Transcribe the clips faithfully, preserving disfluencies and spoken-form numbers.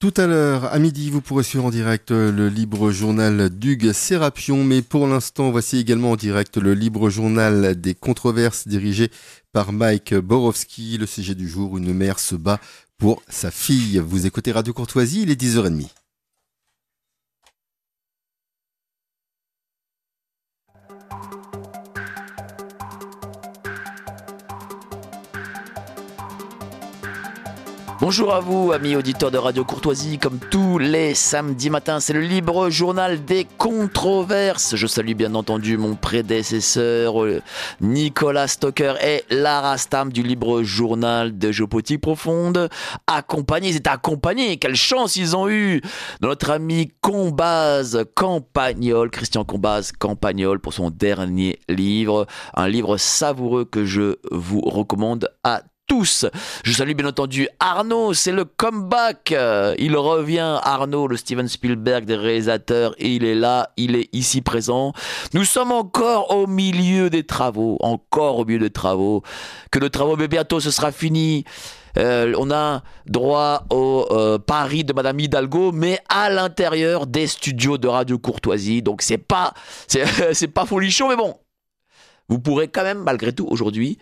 Tout à l'heure, à midi, vous pourrez suivre en direct le libre journal d'Hugues Sérapion, mais pour l'instant, voici également en direct le libre journal des controverses dirigé par Mike Borowski. Le sujet du jour, une mère se bat pour sa fille. Vous écoutez Radio Courtoisie, il est dix heures trente. Bonjour à vous, amis auditeurs de Radio Courtoisie. Comme tous les samedis matins, c'est le libre journal des controverses. Je salue bien entendu mon prédécesseur Nicolas Stocker et Lara Stam du libre journal de Géopolitique Profonde. Accompagnés, ils étaient accompagnés, quelle chance ils ont eu de notre ami Combaz Campagnol, Christian Combaz Campagnol, pour son dernier livre. Un livre savoureux que je vous recommande à tous. Je salue bien entendu Arnaud, c'est le comeback. Il revient, Arnaud, le Steven Spielberg des réalisateurs, et il est là, il est ici présent. Nous sommes encore au milieu des travaux, encore au milieu des travaux. Que le travaux, mais bientôt ce sera fini. Euh, on a droit au euh, Paris de Madame Hidalgo, mais à l'intérieur des studios de Radio Courtoisie. Donc c'est pas, c'est, c'est pas folichon, mais bon. Vous pourrez quand même, malgré tout, aujourd'hui,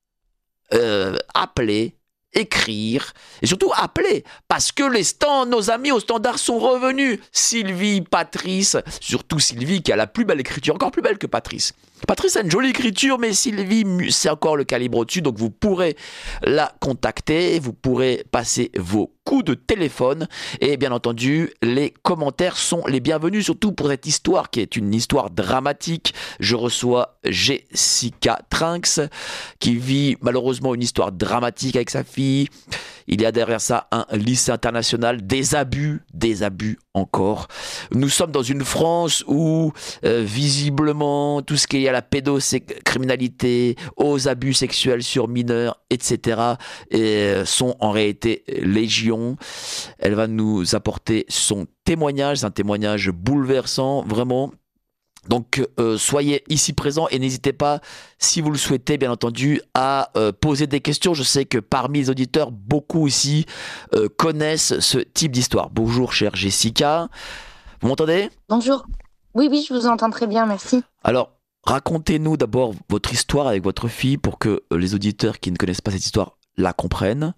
Euh, appeler, écrire et surtout appeler parce que les stands, nos amis au standard sont revenus. Sylvie, Patrice, surtout Sylvie qui a la plus belle écriture, encore plus belle que Patrice. Patrice a une jolie écriture, mais Sylvie, c'est encore le calibre au-dessus, donc vous pourrez la contacter, vous pourrez passer vos coups de téléphone et bien entendu, les commentaires sont les bienvenus, surtout pour cette histoire qui est une histoire dramatique. Je reçois Jessica Trinx qui vit malheureusement une histoire dramatique avec sa fille. Il y a derrière ça un lycée international, des abus, des abus encore. Nous sommes dans une France où euh, visiblement tout ce qui est à la pédocriminalité, aux abus sexuels sur mineurs, et cetera et, sont en réalité légion. Elle va nous apporter son témoignage, c'est un témoignage bouleversant, vraiment. Donc euh, soyez ici présents et n'hésitez pas, si vous le souhaitez bien entendu, à euh, poser des questions. Je sais que parmi les auditeurs, beaucoup ici euh, connaissent ce type d'histoire. Bonjour chère Jessica, vous m'entendez ? Bonjour, oui oui je vous entends très bien, merci. Alors racontez-nous d'abord votre histoire avec votre fille pour que euh, les auditeurs qui ne connaissent pas cette histoire la comprennent.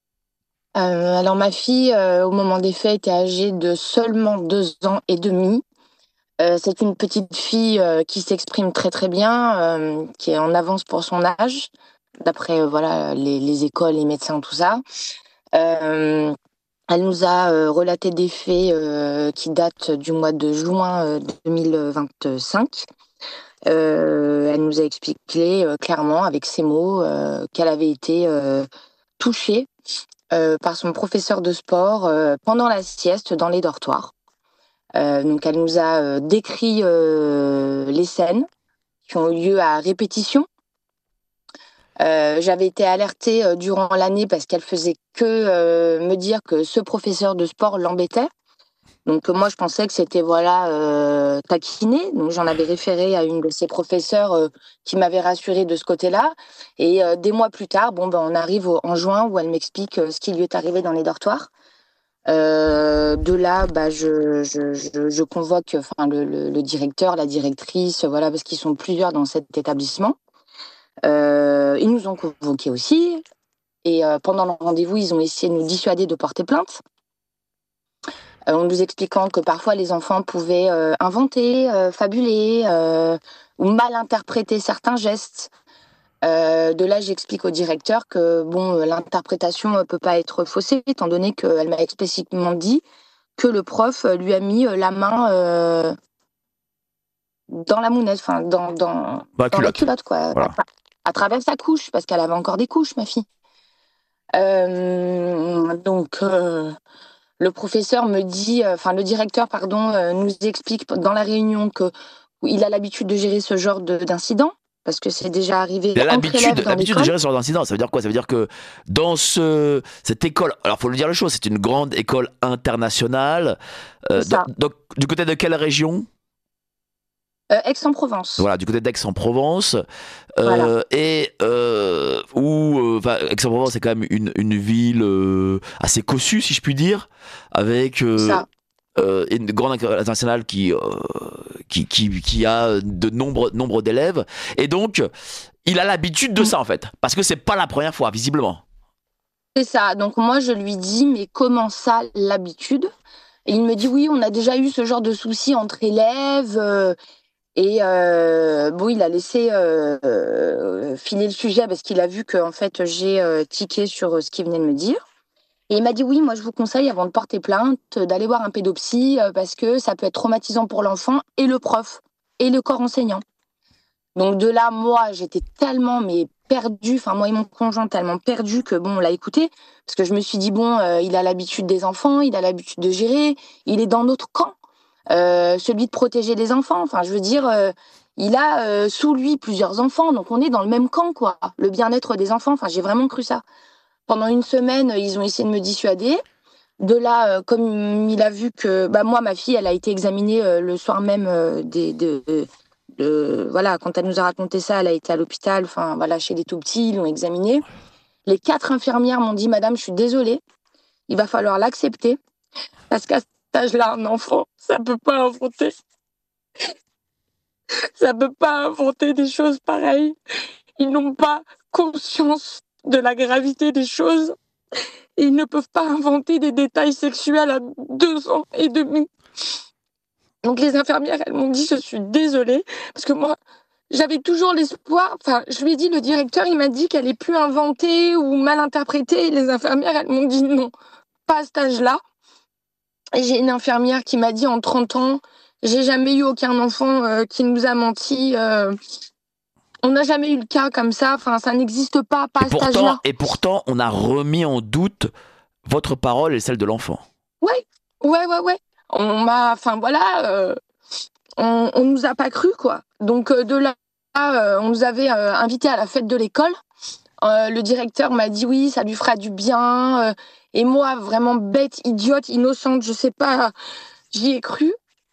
Euh, alors ma fille, euh, au moment des faits, était âgée de seulement deux ans et demi. Euh, c'est une petite fille euh, qui s'exprime très très bien, euh, qui est en avance pour son âge, d'après euh, voilà les, les écoles, les médecins, tout ça. Euh, elle nous a euh, relaté des faits euh, qui datent du mois de juin euh, deux mille vingt-cinq. Euh, elle nous a expliqué euh, clairement, avec ses mots, euh, qu'elle avait été euh, touchée euh, par son professeur de sport euh, pendant la sieste dans les dortoirs. Euh, donc elle nous a euh, décrit euh, les scènes qui ont eu lieu à répétition. Euh, j'avais été alertée euh, durant l'année parce qu'elle faisait que euh, me dire que ce professeur de sport l'embêtait. Donc euh, moi je pensais que c'était voilà euh, taquiné. Donc j'en avais référé à une de ses professeurs euh, qui m'avait rassurée de ce côté-là. Et euh, des mois plus tard, bon ben on arrive au, en juin où elle m'explique euh, ce qui lui est arrivé dans les dortoirs. Euh, de là, bah, je, je, je, je convoque enfin, le, le, le directeur, la directrice, voilà, parce qu'ils sont plusieurs dans cet établissement. Euh, ils nous ont convoqués aussi. Et euh, pendant le rendez-vous, ils ont essayé de nous dissuader de porter plainte. Euh, en nous expliquant que parfois les enfants pouvaient euh, inventer, euh, fabuler euh, ou mal interpréter certains gestes. Euh, de là, j'explique au directeur que bon, l'interprétation ne peut pas être faussée, étant donné qu'elle m'a explicitement dit que le prof lui a mis la main euh, dans la mounette, enfin dans, dans, Bah, dans la culotte, quoi, voilà. à, à travers sa couche, parce qu'elle avait encore des couches, ma fille. Euh, donc, euh, le professeur me dit, enfin le directeur, pardon, euh, nous explique dans la réunion qu'il a l'habitude de gérer ce genre de, d'incident. Parce que c'est déjà arrivé Il a entre élèves l'habitude, dans l'habitude l'école. de gérer ce genre d'incident. Ça veut dire quoi ? Ça veut dire que dans ce, cette école, alors il faut le dire les choses, c'est une grande école internationale. Euh, C'est ça. donc, donc, du côté de quelle région ? Euh, Aix-en-Provence. Voilà, du côté d'Aix-en-Provence. Euh, Voilà. et euh, où, euh, enfin, Aix-en-Provence, c'est quand même une, une ville euh, assez cossue, si je puis dire, avec euh, Ça. euh, une grande école internationale qui, euh, qui, qui, qui a de nombreux nombre d'élèves. Et donc, il a l'habitude de Mm. ça, en fait. Parce que c'est pas la première fois, visiblement. C'est ça. Donc moi, je lui dis, mais comment ça, l'habitude? Et il me dit, oui, on a déjà eu ce genre de soucis entre élèves. euh, et euh, bon, il a laissé euh, euh, filer le sujet parce qu'il a vu que en fait, j'ai euh, tiqué sur euh, ce qu'il venait de me dire. Et il m'a dit, oui, moi, je vous conseille, avant de porter plainte, d'aller voir un pédopsie euh, parce que ça peut être traumatisant pour l'enfant et le prof et le corps enseignant. Donc de là, moi, j'étais tellement mais perdue, enfin moi et mon conjoint tellement perdus que bon, on l'a écouté parce que je me suis dit bon, euh, il a l'habitude des enfants, il a l'habitude de gérer, il est dans notre camp, euh, celui de protéger les enfants. Enfin, je veux dire, euh, il a euh, sous lui plusieurs enfants, donc on est dans le même camp quoi. Le bien-être des enfants. Enfin, j'ai vraiment cru ça. Pendant une semaine, ils ont essayé de me dissuader. De là, euh, comme il a vu que bah moi, ma fille, elle a été examinée euh, le soir même euh, des, de, de, voilà, quand elle nous a raconté ça, elle a été à l'hôpital, enfin voilà, chez les tout petits, ils l'ont examinée. Les quatre infirmières m'ont dit, Madame, je suis désolée, il va falloir l'accepter parce qu'à cet âge-là, un enfant, ça peut pas inventer, ça peut pas inventer des choses pareilles. Ils n'ont pas conscience de la gravité des choses et ils ne peuvent pas inventer des détails sexuels à deux ans et demi. Donc les infirmières, elles m'ont dit, je suis désolée parce que moi, j'avais toujours l'espoir, enfin, je lui ai dit, le directeur, il m'a dit qu'elle ait pu inventer ou mal interpréter. Et les infirmières, elles m'ont dit non, pas à cet âge-là. Et j'ai une infirmière qui m'a dit en trente ans, j'ai jamais eu aucun enfant euh, qui nous a menti. euh, on n'a jamais eu le cas comme ça. Enfin, ça n'existe pas, pas Et à cet pourtant, âge-là. et pourtant, on a remis en doute votre parole et celle de l'enfant. Ouais, ouais, ouais, ouais. On m'a, enfin voilà, euh, on, on nous a pas cru quoi. Donc euh, de là, euh, on nous avait euh, invités à la fête de l'école. Euh, le directeur m'a dit oui, ça lui fera du bien. Euh, et moi, vraiment bête, idiote, innocente, je sais pas, j'y ai cru.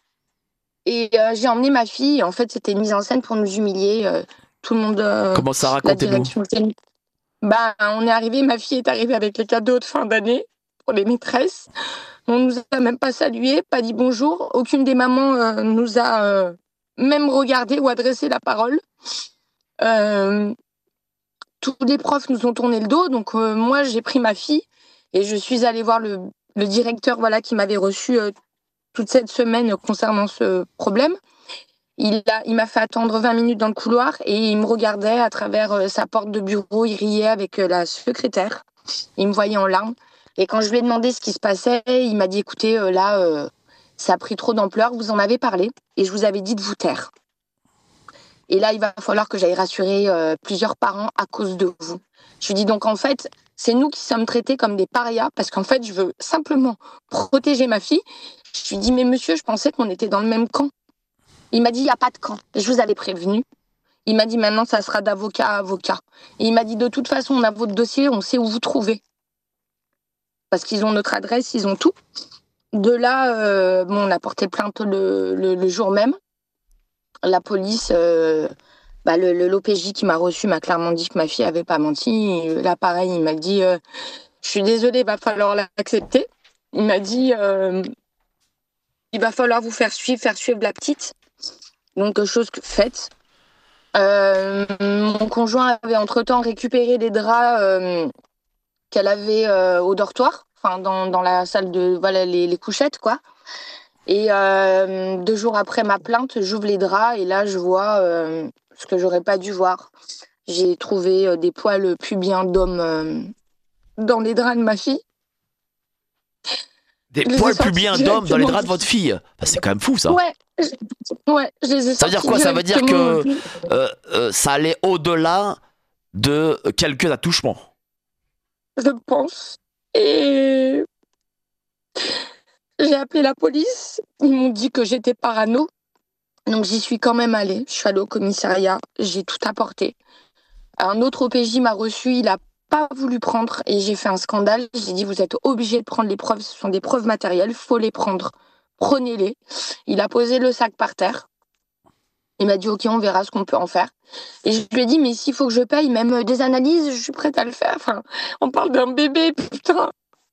Et euh, j'ai emmené ma fille. En fait, c'était une mise en scène pour nous humilier. Euh, tout le monde, euh, Comment ça, la racontez-nous? direction. Bah, on est arrivé, ma fille est arrivée avec les cadeaux de fin d'année pour les maîtresses. On nous a même pas salué, pas dit bonjour. Aucune des mamans euh, nous a euh, même regardé ou adressé la parole. Euh, tous les profs nous ont tourné le dos, donc euh, moi j'ai pris ma fille et je suis allée voir le, le directeur voilà, qui m'avait reçu euh, toute cette semaine concernant ce problème. Il, a, il m'a fait attendre vingt minutes dans le couloir et il me regardait à travers euh, sa porte de bureau, il riait avec euh, la secrétaire, il me voyait en larmes. Et quand je lui ai demandé ce qui se passait, il m'a dit écoutez, euh, là, euh, ça a pris trop d'ampleur, vous en avez parlé et je vous avais dit de vous taire. Et là, il va falloir que j'aille rassurer euh, plusieurs parents à cause de vous. Je lui dis donc en fait, c'est nous qui sommes traités comme des parias parce qu'en fait, je veux simplement protéger ma fille. Je lui dis mais monsieur, je pensais qu'on était dans le même camp. Il m'a dit il n'y a pas de camp. Je vous avais prévenu. Il m'a dit maintenant ça sera d'avocat à avocat. Et il m'a dit de toute façon on a votre dossier, on sait où vous trouver. Parce qu'ils ont notre adresse, ils ont tout. De là, euh, bon, on a porté plainte le, le, le jour même. La police, euh, bah, le, le, l'O P J qui m'a reçu m'a clairement dit que ma fille avait pas menti. Et là, pareil, il m'a dit euh, je suis désolée, il va falloir l'accepter. Il m'a dit euh, il va falloir vous faire suivre, faire suivre la petite. Donc, chose que faites. Euh, mon conjoint avait entre-temps récupéré les draps euh, qu'elle avait euh, au dortoir, enfin dans, dans la salle de voilà les, les couchettes quoi. Et euh, deux jours après ma plainte, j'ouvre les draps et là je vois euh, ce que j'aurais pas dû voir. J'ai trouvé euh, des poils pubiens d'homme euh, dans les draps de ma fille. Des poils pubiens d'homme dans les draps de votre fille. Enfin, c'est quand même fou ça. Ouais, ouais, je les ai Ça veut dire quoi? Ça veut dire que euh, euh, ça allait au-delà de quelques attouchements. Je pense. Et j'ai appelé la police. Ils m'ont dit que j'étais parano. Donc j'y suis quand même allée. Je suis allée au commissariat. J'ai tout apporté. Un autre O P J m'a reçu. Il a pas voulu prendre et j'ai fait un scandale. J'ai dit vous êtes obligés de prendre les preuves. Ce sont des preuves matérielles. Faut les prendre. Prenez-les. Il a posé le sac par terre. Il m'a dit, ok, on verra ce qu'on peut en faire. Et je lui ai dit, mais s'il faut que je paye même des analyses, je suis prête à le faire. Enfin, on parle d'un bébé, putain.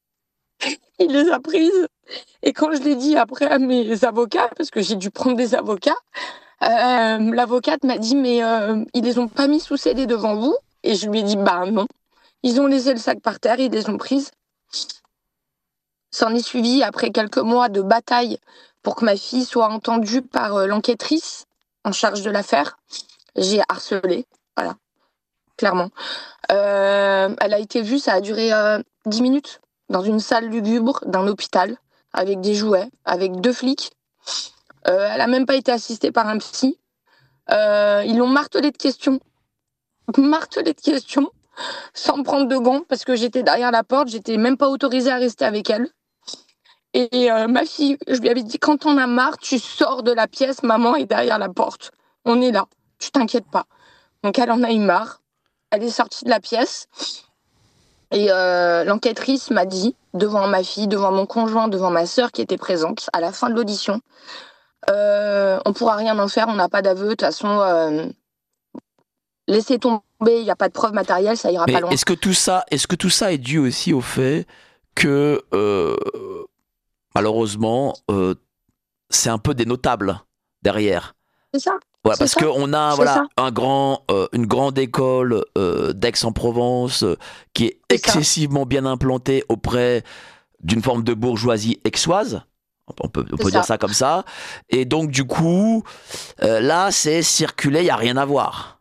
Il les a prises. Et quand je l'ai dit après à mes avocats, parce que j'ai dû prendre des avocats, euh, l'avocate m'a dit, mais euh, ils les ont pas mis sous scellé devant vous? Et je lui ai dit, bah non. Ils ont laissé le sac par terre, ils les ont prises. S'en est suivi après quelques mois de bataille pour que ma fille soit entendue par euh, l'enquêtrice en charge de l'affaire. J'ai harcelé, voilà, clairement. Euh, elle a été vue, ça a duré euh, dix minutes, dans une salle lugubre d'un hôpital, avec des jouets, avec deux flics. Euh, elle a même pas été assistée par un psy. Euh, ils l'ont martelé de questions. Martelé de questions, sans me prendre de gants, parce que j'étais derrière la porte, j'étais même pas autorisée à rester avec elle. Et euh, ma fille, je lui avais dit, quand t'en as marre, tu sors de la pièce, maman est derrière la porte. On est là, tu t'inquiètes pas. Donc elle en a eu marre, elle est sortie de la pièce. Et euh, l'enquêtrice m'a dit, devant ma fille, devant mon conjoint, devant ma sœur qui était présente, à la fin de l'audition, euh, on pourra rien en faire, on n'a pas d'aveu, de toute façon, euh, laissez tomber, il n'y a pas de preuve matérielle, ça ira Mais pas loin. est-ce que tout ça, est-ce que tout ça est dû aussi au fait que euh, malheureusement, euh, c'est un peu des notables derrière. C'est ça. Voilà, c'est parce ça. qu'on a C'est voilà, ça. un grand, euh, une grande école euh, d'Aix-en-Provence euh, qui est C'est ça. excessivement bien implantée auprès d'une forme de bourgeoisie aixoise. On peut, on C'est peut dire ça. ça comme ça. Et donc, du coup, euh, là, c'est circuler, il n'y a rien à voir.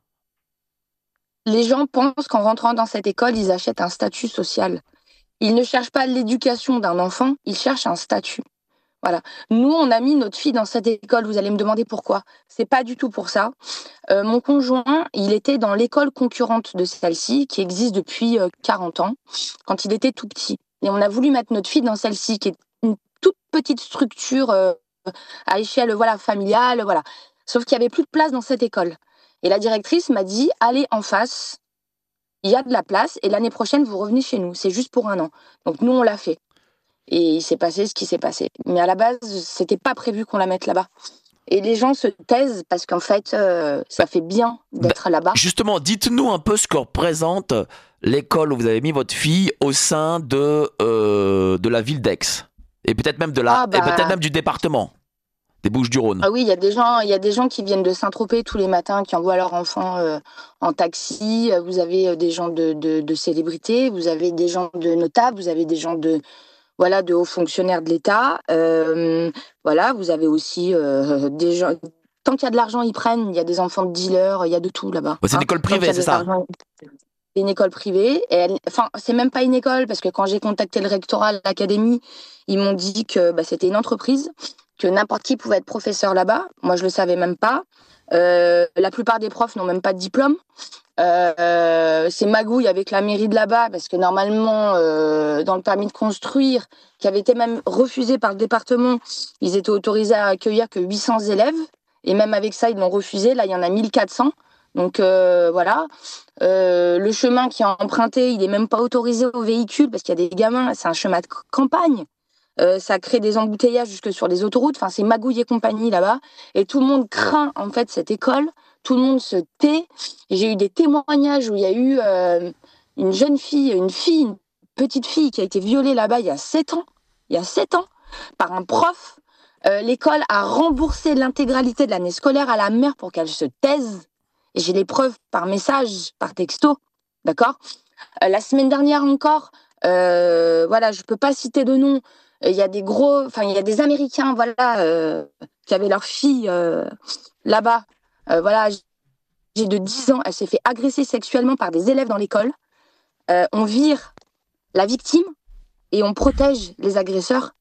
Les gens pensent qu'en rentrant dans cette école, ils achètent un statut social. Ils ne cherchent pas l'éducation d'un enfant, ils cherchent un statut. Voilà. Nous, on a mis notre fille dans cette école. Vous allez me demander pourquoi. C'est pas du tout pour ça. Euh, mon conjoint, il était dans l'école concurrente de celle-ci, qui existe depuis euh, quarante ans, quand il était tout petit. Et on a voulu mettre notre fille dans celle-ci, qui est une toute petite structure euh, à échelle voilà, familiale. Voilà. Sauf qu'il n'y avait plus de place dans cette école. Et la directrice m'a dit, allez en face, il y a de la place, et l'année prochaine, vous revenez chez nous. C'est juste pour un an. Donc nous, on l'a fait. Et il s'est passé ce qui s'est passé. Mais à la base, c'était pas prévu qu'on la mette là-bas. Et les gens se taisent parce qu'en fait, euh, ça fait bien d'être bah, là-bas. Justement, dites-nous un peu ce que représente l'école où vous avez mis votre fille au sein de, euh, de la ville d'Aix. Et peut-être même, de la, Ah, bah... et peut-être même du département des Bouches-du-Rhône. Ah oui, il y a des gens, il y a des gens qui viennent de Saint-Tropez tous les matins, qui envoient leurs enfants euh, en taxi. Vous avez euh, des gens de, de, de célébrités, vous avez des gens de notables, vous avez des gens de voilà de hauts fonctionnaires de l'État. Euh, voilà, vous avez aussi euh, des gens. Tant qu'il y a de l'argent, ils prennent. Il y a des enfants de dealers, il y a de tout là-bas. Bah, c'est hein. une école Tant qu'il y privée, a c'est de ça? l'argent, c'est une école privée. Et elle... Enfin, c'est même pas une école parce que quand j'ai contacté le rectorat, l'académie, ils m'ont dit que bah, c'était une entreprise, que n'importe qui pouvait être professeur là-bas. Moi, je le savais même pas. Euh, la plupart des profs n'ont même pas de diplôme. Euh, c'est magouille avec la mairie de là-bas parce que normalement, euh, dans le permis de construire, qui avait été même refusé par le département, ils étaient autorisés à accueillir que huit cents élèves. Et même avec ça, ils l'ont refusé. Là, il y en a mille quatre cents. Donc euh, voilà. Euh, le chemin qui est emprunté, il n'est même pas autorisé aux véhicules parce qu'il y a des gamins. C'est un chemin de campagne. Euh, ça crée des embouteillages jusque sur les autoroutes. Enfin, c'est magouille et compagnie là-bas. Et tout le monde craint en fait cette école. Tout le monde se tait. Et j'ai eu des témoignages où il y a eu euh, une jeune fille, une fille, une petite fille qui a été violée là-bas il y a sept ans. Il y a sept ans, par un prof. Euh, l'école a remboursé l'intégralité de l'année scolaire à la mère pour qu'elle se taise. Et j'ai les preuves par message, par texto. D'accord ? euh, La semaine dernière encore, euh, voilà, je peux pas citer de nom. Il y a des gros, enfin, il y a des Américains, voilà, euh, qui avaient leur fille euh, là-bas. Euh, voilà, j'ai de dix ans, elle s'est fait agresser sexuellement par des élèves dans l'école. Euh, on vire la victime et on protège les agresseurs.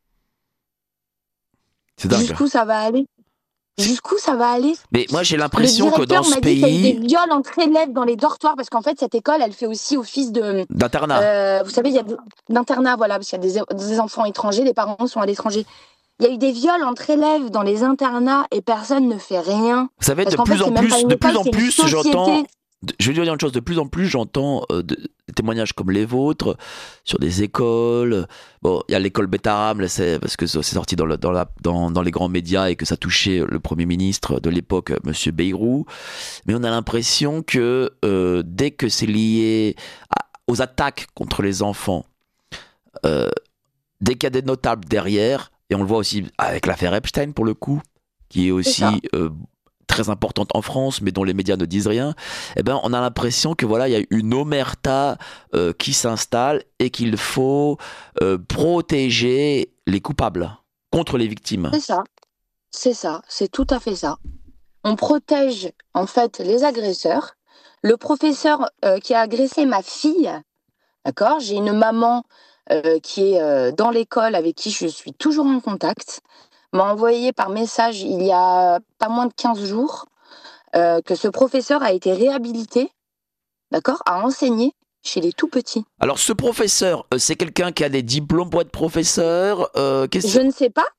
C'est dingue. Jusqu'où ça va aller ? Jusqu'où ça va aller ? Mais moi, j'ai l'impression que dans ce m'a dit qu'il y a eu pays... des viols entre élèves dans les dortoirs, parce qu'en fait, cette école, elle fait aussi office de... D'internat. Euh, vous savez, il y a d'internat, voilà, parce qu'il y a des, des enfants étrangers, les parents sont à l'étranger. Il y a eu des viols entre élèves dans les internats et personne ne fait rien. Vous savez, Parce de qu'en plus fait, en c'est même plus, pas une de école, plus en c'est une plus, société. j'entends... je vais dire une chose, de plus en plus j'entends euh, de, des témoignages comme les vôtres sur des écoles. Bon, il y a l'école Betaram, là, c'est, parce que c'est sorti dans, le, dans, la, dans, dans les grands médias et que ça touchait le Premier ministre de l'époque, Monsieur Bayrou. Mais on a l'impression que euh, dès que c'est lié à, aux attaques contre les enfants, euh, dès qu'il y a des notables derrière, et on le voit aussi avec l'affaire Epstein pour le coup, qui est aussi... Euh, très importante en France, mais dont les médias ne disent rien, eh ben, on a l'impression que voilà, il y a une omerta euh, qui s'installe et qu'il faut euh, protéger les coupables contre les victimes. C'est ça, c'est ça, c'est tout à fait ça. On protège en fait les agresseurs. Le professeur euh, qui a agressé ma fille, d'accord, j'ai une maman euh, qui est euh, dans l'école avec qui je suis toujours en contact, m'a envoyé par message il y a pas moins de quinze jours euh, que ce professeur a été réhabilité, d'accord, à enseigner chez les tout-petits. Alors ce professeur, euh, c'est quelqu'un qui a des diplômes pour être professeur euh, Je ne sais pas.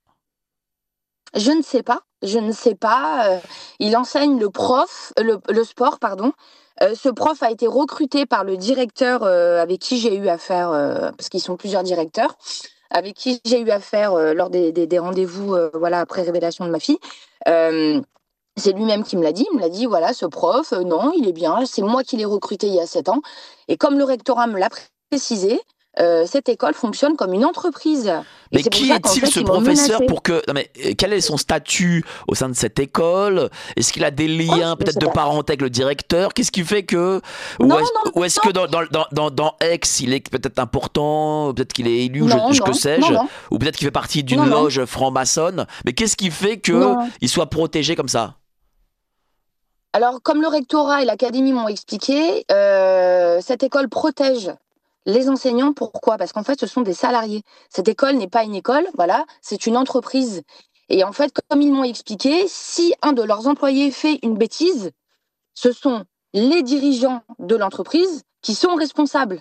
Je ne sais pas. Je ne sais pas. Euh, il enseigne le prof, le, le sport, pardon. Euh, ce prof a été recruté par le directeur euh, avec qui j'ai eu affaire, euh, parce qu'ils sont plusieurs directeurs, avec qui j'ai eu affaire euh, lors des, des, des rendez-vous euh, voilà, après révélation de ma fille. Euh, c'est lui-même qui me l'a dit. Il me l'a dit, voilà, ce prof, euh, non, il est bien. C'est moi qui l'ai recruté il y a sept ans. Et comme le rectorat me l'a précisé, euh, cette école fonctionne comme une entreprise. Mais qui est-il fait, ce professeur pour que... Non mais, quel est son statut au sein de cette école? Est-ce qu'il a des liens oh, peut-être de parenté avec le directeur? Qu'est-ce qui fait que... Non, ou est-ce, non, ou est-ce non. que dans, dans, dans, dans Aix, il est peut-être important? Peut-être qu'il est élu, non, je, non, que sais-je? Non, non. Ou peut-être qu'il fait partie d'une non, loge non. franc-maçonne? Mais qu'est-ce qui fait qu'il soit protégé comme ça? Alors, comme le rectorat et l'académie m'ont expliqué, euh, cette école protège les enseignants. Pourquoi? Parce qu'en fait, ce sont des salariés. Cette école n'est pas une école, voilà, c'est une entreprise. Et en fait, comme ils m'ont expliqué, si un de leurs employés fait une bêtise, ce sont les dirigeants de l'entreprise qui sont responsables.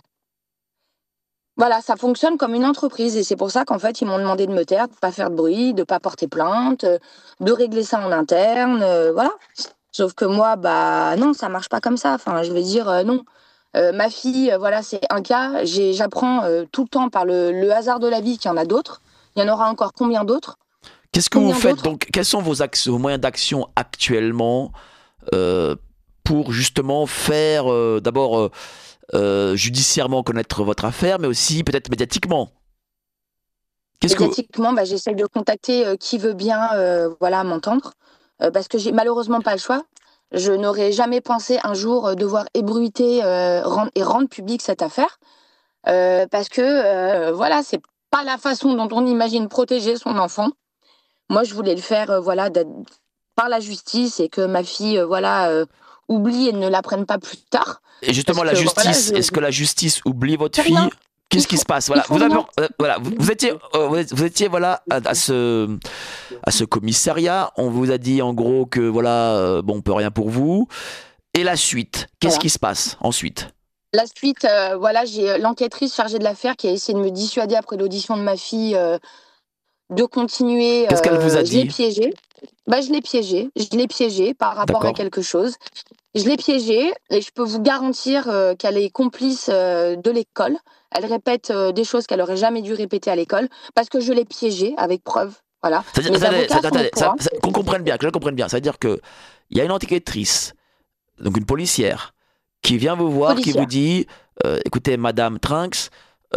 Voilà, ça fonctionne comme une entreprise. Et c'est pour ça qu'en fait, ils m'ont demandé de me taire, de ne pas faire de bruit, de ne pas porter plainte, de régler ça en interne, euh, voilà. Sauf que moi, bah non, ça marche pas comme ça. Enfin, je veux dire, euh, non. Euh, ma fille, euh, voilà, c'est un cas. J'ai, j'apprends euh, tout le temps par le, le hasard de la vie qu'il y en a d'autres. Il y en aura encore combien d'autres? Qu'est-ce que combien vous faites donc? Quels sont vos, actions, vos moyens d'action actuellement euh, pour justement faire, euh, d'abord, euh, euh, judiciairement connaître votre affaire, mais aussi peut-être médiatiquement? Qu'est-ce médiatiquement, que... bah, j'essaie de contacter euh, qui veut bien euh, voilà, m'entendre. Euh, parce que j'ai malheureusement pas le choix. Je n'aurais jamais pensé un jour euh, devoir ébruiter euh, rend, et rendre public cette affaire. Euh, parce que, euh, voilà, c'est pas la façon dont on imagine protéger son enfant. Moi, je voulais le faire, euh, voilà, par la justice et que ma fille, euh, voilà, euh, oublie et ne l'apprenne pas plus tard. Et justement, la que, justice, voilà, je... est-ce que la justice oublie votre fille? Qu'est-ce qui se passe? Voilà, vous, avez, euh, voilà, vous, vous étiez, euh, vous étiez voilà à, à ce à ce commissariat. On vous a dit en gros que voilà, euh, bon, on peut rien pour vous. Et la suite, qu'est-ce voilà. qui se passe ensuite? La suite, euh, voilà, j'ai l'enquêtrice chargée de l'affaire qui a essayé de me dissuader après l'audition de ma fille euh, de continuer. Qu'est-ce qu'elle vous a dit? Je l'ai piégée. Bah, je l'ai piégée. Je l'ai piégée par rapport à quelque chose. Je l'ai piégée et je peux vous garantir euh, qu'elle est complice euh, de l'école. Elle répète euh, des choses qu'elle aurait jamais dû répéter à l'école parce que je l'ai piégée avec preuve. Voilà. C'est-à-dire, attendez, attendez, ça, ça, qu'on comprenne bien, que je comprenne bien. C'est-à-dire que il y a une enquêtrice, donc une policière, qui vient vous voir, policière. Qui vous dit, euh, écoutez, Madame Trinx,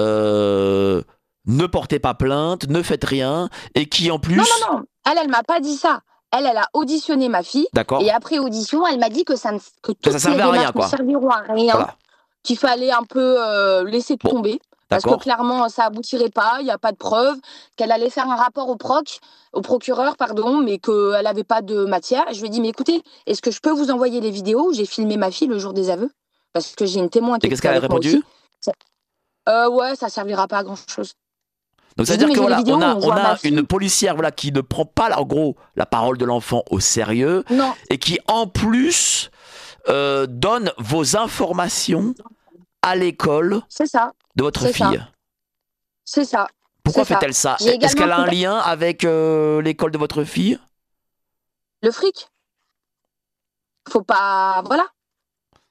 euh, ne portez pas plainte, ne faites rien, et qui en plus. Non, non, non. Elle, elle m'a pas dit ça. Elle, elle a auditionné ma fille. D'accord. Et après audition, elle m'a dit que ça ne que toutes ça servait les à rien, quoi. ne serviront à rien. Voilà. Qu'il fallait un peu euh, laisser bon. tomber. Parce que clairement, ça aboutirait pas, il n'y a pas de preuves, qu'elle allait faire un rapport au proc, au procureur, pardon, mais qu'elle n'avait pas de matière. Je lui ai dit, mais écoutez, est-ce que je peux vous envoyer les vidéos où j'ai filmé ma fille le jour des aveux? Parce que j'ai une témoin qui Et qu'est-ce qu'elle a répondu? euh, Ouais, ça ne servira pas à grand-chose. Donc ça veut dire que voilà, on a, on a une policière voilà, qui ne prend pas, en gros, la parole de l'enfant au sérieux, non. Et qui, en plus, euh, donne vos informations à l'école de votre fille. C'est ça. Pourquoi fait-elle ça, ça Est-ce qu'elle a un lien avec euh, l'école de votre fille? Le fric. Faut pas... Voilà.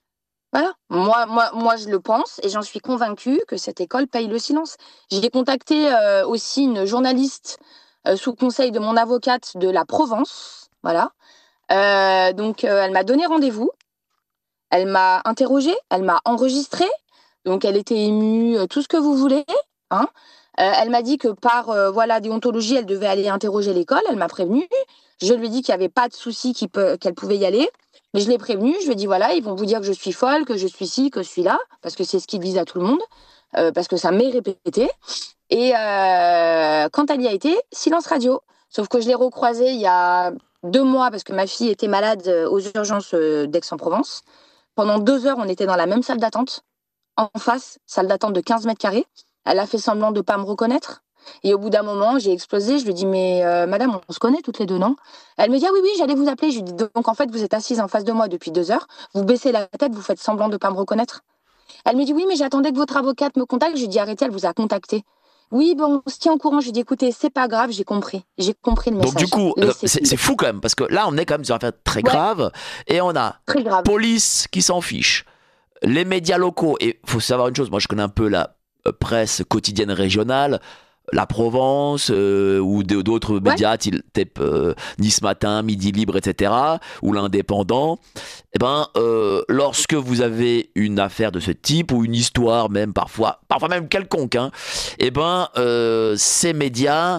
Voilà. Moi, moi, moi, je le pense et j'en suis convaincue que cette école paye le silence. J'ai contacté euh, aussi une journaliste euh, sous conseil de mon avocate de la Provence. Voilà. Euh, donc, euh, elle m'a donné rendez-vous. Elle m'a interrogée, elle m'a enregistrée. Donc, elle était émue, euh, tout ce que vous voulez. Hein. Euh, elle m'a dit que par euh, voilà déontologie, elle devait aller interroger l'école. Elle m'a prévenue. Je lui ai dit qu'il n'y avait pas de souci, qu'il peut- qu'elle pouvait y aller. Mais je l'ai prévenue. Je lui ai dit voilà, ils vont vous dire que je suis folle, que je suis ci, que je suis là, parce que c'est ce qu'ils disent à tout le monde, euh, parce que ça m'est répété. Et euh, quand elle y a été, silence radio. Sauf que je l'ai recroisée il y a deux mois parce que ma fille était malade euh, aux urgences euh, d'Aix-en-Provence. Pendant deux heures, on était dans la même salle d'attente, en face, salle d'attente de quinze mètres carrés. Elle a fait semblant de ne pas me reconnaître. Et au bout d'un moment, j'ai explosé. Je lui ai dit, mais euh, madame, on se connaît toutes les deux, non? Elle me dit, ah oui, oui, j'allais vous appeler. Je lui dis, donc en fait, vous êtes assise en face de moi depuis deux heures. Vous baissez la tête, vous faites semblant de ne pas me reconnaître. Elle me dit, oui, mais j'attendais que votre avocate me contacte. Je lui ai dit, arrêtez, elle vous a contacté. Oui, bon, on se tient au courant. Je lui ai dit, écoutez, c'est pas grave, j'ai compris. J'ai compris le Donc message. du coup, Laissez c'est, tomber. c'est fou quand même, parce que là, on est quand même sur une affaire très Ouais, grave, et on a très grave. police qui s'en fiche, les médias locaux, et faut savoir une chose, moi je connais un peu la euh, presse quotidienne régionale, la Provence, euh, ou de- d'autres Ouais, médias, type euh, Nice Matin, Midi Libre, et cetera, ou l'Indépendant. Eh ben, euh, lorsque vous avez une affaire de ce type, ou une histoire même parfois, parfois même quelconque, hein, eh ben, euh, ces médias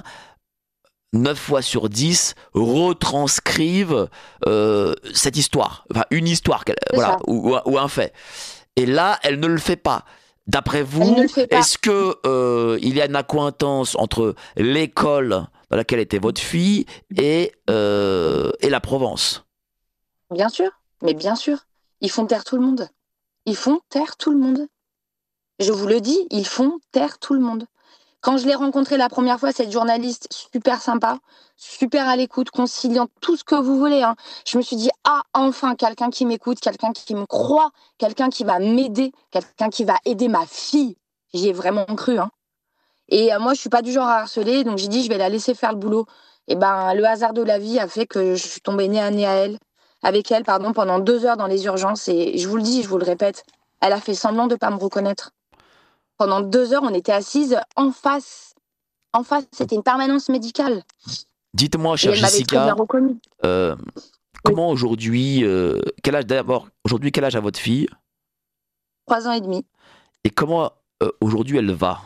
neuf fois sur dix retranscrivent euh, cette histoire, enfin une histoire, qu'elle- c'est voilà, ça. ou, ou- ou un fait. Et là, elle ne le fait pas. D'après Elle ne vous, le fait pas. est-ce que euh, il y a une accointance entre l'école dans laquelle était votre fille et, euh, et la Provence? Bien sûr. Mais bien sûr. Ils font taire tout le monde. Ils font taire tout le monde. Je vous le dis, ils font taire tout le monde. Quand je l'ai rencontrée la première fois, cette journaliste super sympa, super à l'écoute, conciliante, tout ce que vous voulez, hein, je me suis dit, ah, enfin, quelqu'un qui m'écoute, quelqu'un qui me croit, quelqu'un qui va m'aider, quelqu'un qui va aider ma fille. J'y ai vraiment cru. Hein. Et euh, moi, je suis pas du genre à harceler, donc j'ai dit, je vais la laisser faire le boulot. Et ben, le hasard de la vie a fait que je suis tombée nez à nez à elle, avec elle, pardon, pendant deux heures dans les urgences. Et je vous le dis, je vous le répète, elle a fait semblant de pas me reconnaître. Pendant deux heures, on était assises en face. En face, c'était une permanence médicale. Dites-moi, Et chère elle m'avait très bien Jessica, reconnue. euh, Oui, comment aujourd'hui, euh, quel âge d'abord, aujourd'hui, quel âge a votre fille trois ans et demi. et comment euh, aujourd'hui elle va?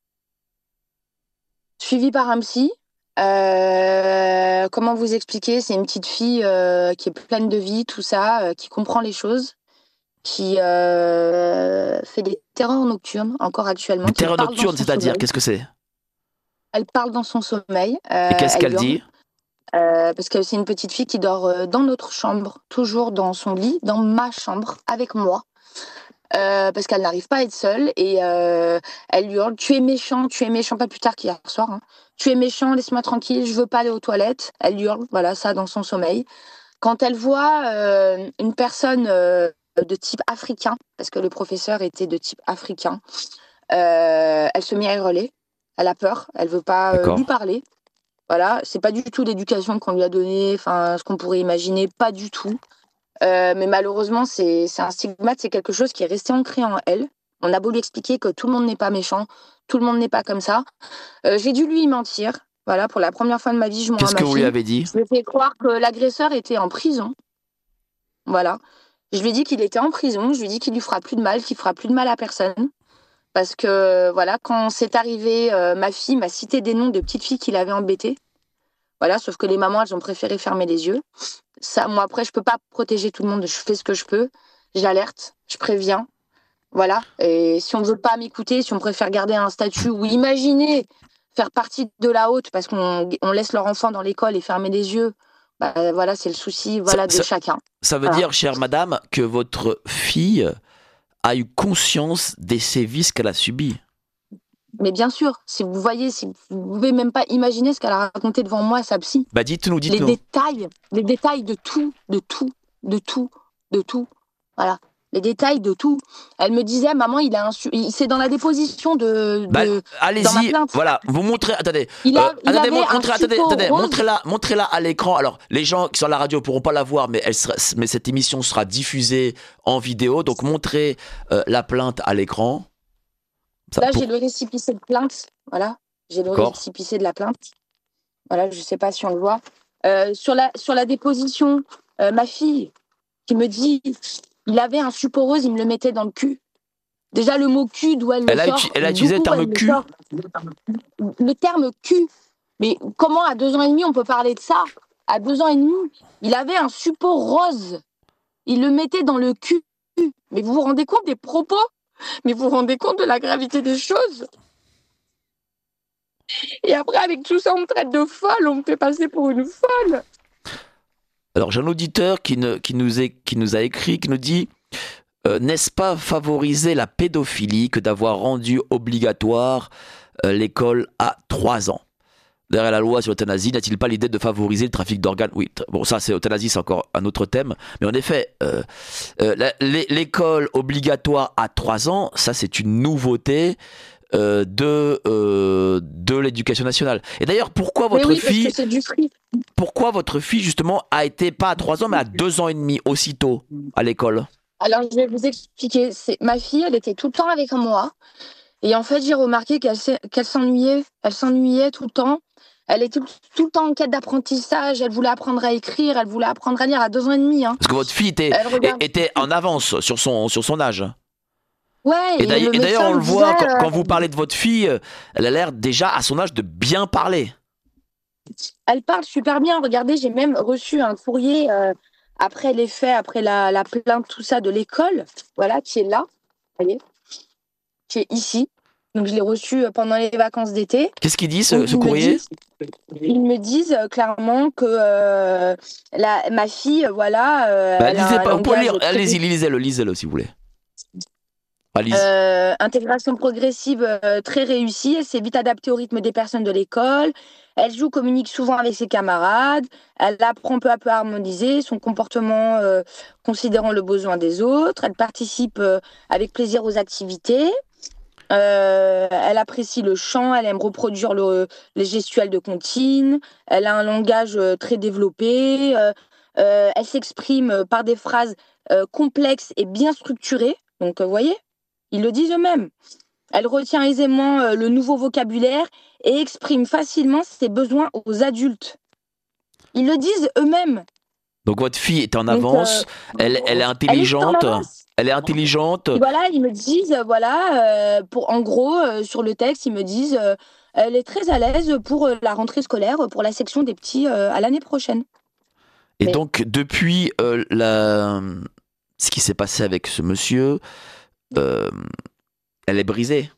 Suivie par un psy. Euh, comment vous expliquer? C'est une petite fille euh, qui est pleine de vie, tout ça, euh, qui comprend les choses, qui euh, fait des terreurs nocturnes encore Des actuellement, qui terreurs parle dans nocturnes, son c'est-à-dire, sommeil. qu'est-ce que c'est? Elle parle dans son sommeil, Et euh, qu'est-ce elle qu'elle hurle, dit? euh, parce que c'est une petite fille qui dort euh, dans notre chambre, toujours dans son lit, dans ma chambre, avec moi. Euh, parce qu'elle n'arrive pas à être seule et euh, elle hurle tu es méchant, tu es méchant, pas plus tard qu'hier soir. Hein. Tu es méchant, laisse-moi tranquille, je veux pas aller aux toilettes. Elle hurle, voilà, ça dans son sommeil. Quand elle voit euh, une personne euh, de type africain, parce que le professeur était de type africain, euh, elle se met à hurler. Elle a peur, elle veut pas euh, lui D'accord. parler. Voilà, c'est pas du tout l'éducation qu'on lui a donnée, enfin ce qu'on pourrait imaginer, pas du tout. Euh, mais malheureusement, c'est c'est un stigmate, c'est quelque chose qui est resté ancré en elle. On a beau lui expliquer que tout le monde n'est pas méchant, tout le monde n'est pas comme ça. Euh, j'ai dû lui mentir. Voilà, pour la première fois de ma vie, je mens à Qu'est-ce que ma vous lui fille. avez dit? Je lui ai fait croire que l'agresseur était en prison. Voilà. Je lui ai dit qu'il était en prison. Je lui ai dit qu'il lui fera plus de mal, qu'il fera plus de mal à personne. Parce que, voilà, quand c'est arrivé, euh, ma fille m'a cité des noms de petites filles qui l'avaient embêtée. Voilà, sauf que les mamans, elles ont préféré fermer les yeux. Ça, moi, après, je peux pas protéger tout le monde. Je fais ce que je peux. J'alerte, je préviens. Voilà. Et si on ne veut pas m'écouter, si on préfère garder un statut ou imaginer faire partie de la haute parce qu'on on laisse leur enfant dans l'école et fermer les yeux, bah, voilà, c'est le souci Ça, voilà, de ça- chacun. ça veut Voilà. dire, chère madame, que votre fille a eu conscience des sévices qu'elle a subis. Mais bien sûr, si vous voyez, si vous pouvez même pas imaginer ce qu'elle a raconté devant moi, sa psy. Bah dites-nous, Les dites-nous. détails, les détails de tout, de tout, de tout, de tout. Voilà. les détails de tout. Elle me disait, maman, il a un, c'est dans la déposition de, de bah, dans ma allez-y, plainte. voilà, vous montrez, attendez, Il, a, euh, il attendez, avait un montrez, attendez, support attendez, rose. montrez-la, montrez-la à l'écran. Alors, les gens qui sont à la radio pourront pas la voir, mais elle sera, mais cette émission sera diffusée en vidéo, donc montrez euh, la plainte à l'écran. Ça, Là, pour... j'ai le récépissé de plainte, voilà, j'ai le D'accord. récépissé de la plainte. Voilà, je sais pas si on le voit. Euh, sur la sur la déposition, euh, ma fille qui me dit, il avait un support rose, il me le mettait dans le cul. Déjà, le mot cul, d'où elle le Elle a, sort. uti- elle a utilisé le terme cul. Le terme cul. Mais comment, à deux ans et demi, on peut parler de ça? À deux ans et demi, il avait un support rose. Il le mettait dans le cul. Mais vous vous rendez compte des propos? Mais vous vous rendez compte de la gravité des choses? Et après, avec tout ça, on me traite de folle. On me fait passer pour une folle. Alors, j'ai un auditeur qui, ne, qui, nous, est, qui nous a écrit, qui nous dit... Euh, n'est-ce pas favoriser la pédophilie que d'avoir rendu obligatoire euh, l'école à trois ans? Derrière la loi sur l'euthanasie, n'a-t-il pas l'idée de favoriser le trafic d'organes? Oui, t- bon, ça, c'est euthanasie, c'est encore un autre thème. Mais en effet, euh, euh, la- l'école obligatoire à trois ans, ça, c'est une nouveauté euh, de, euh, de l'éducation nationale. Et d'ailleurs, pourquoi votre mais oui, fille, parce que c'est du fric. pourquoi votre fille, justement, a été pas à trois ans, mais à deux ans et demi, aussitôt, à l'école? Alors, je vais vous expliquer. C'est... Ma fille, elle était tout le temps avec moi. Et en fait, j'ai remarqué qu'elle, s'est- qu'elle s'ennuyait. Elle s'ennuyait tout le temps. Elle était tout, tout le temps en quête d'apprentissage. Elle voulait apprendre à écrire. Elle voulait apprendre à lire à deux ans et demi. Hein. Parce que votre fille était, Elle regarde- était en avance sur son, sur son âge. Ouais, Et d'ailleurs, le et d'ailleurs, médecin on le me voit, disait, quand, euh, quand vous parlez de votre fille, euh, elle a l'air déjà à son âge de bien parler. Elle parle super bien. Regardez, j'ai même reçu un courrier euh, après les faits, après la, la plainte, tout ça de l'école. Voilà, qui est là. Vous voyez, qui est ici. Donc, je l'ai reçu euh, pendant les vacances d'été. Qu'est-ce qu'il dit, ce, Donc, ce ils me courrier? disent- Ils me disent euh, clairement que euh, la, ma fille, euh, voilà, euh, Bah, elle a lisez un pas, vous pouvez langage lire. très- Allez-y, lisez-le, lisez-le si vous voulez. Allez-y. Euh, intégration progressive euh, très réussie. Elle s'est vite adaptée au rythme des personnes de l'école. Elle joue, communique souvent avec ses camarades. Elle apprend peu à peu à harmoniser son comportement, euh, considérant le besoin des autres. Elle participe euh, avec plaisir aux activités. Euh, elle apprécie le chant. Elle aime reproduire le- les gestuels de comptine. Elle a un langage euh, très développé. Euh, euh, elle s'exprime euh, par des phrases euh, complexes et bien structurées. Donc, euh, vous voyez, ils le disent eux-mêmes. Elle retient aisément euh, le nouveau vocabulaire et exprime facilement ses besoins aux adultes. Ils le disent eux-mêmes. Donc votre fille est en Donc, avance, euh, elle, elle est Elle est intelligente, en avance. elle est intelligente. Et voilà, ils me disent, euh, voilà, euh, pour, en gros, euh, sur le texte, ils me disent, euh, elle est très à l'aise pour euh, la rentrée scolaire, pour la section des petits euh, à l'année prochaine. Et Mais- donc depuis euh, la... ce qui s'est passé avec ce monsieur, euh, elle est brisée.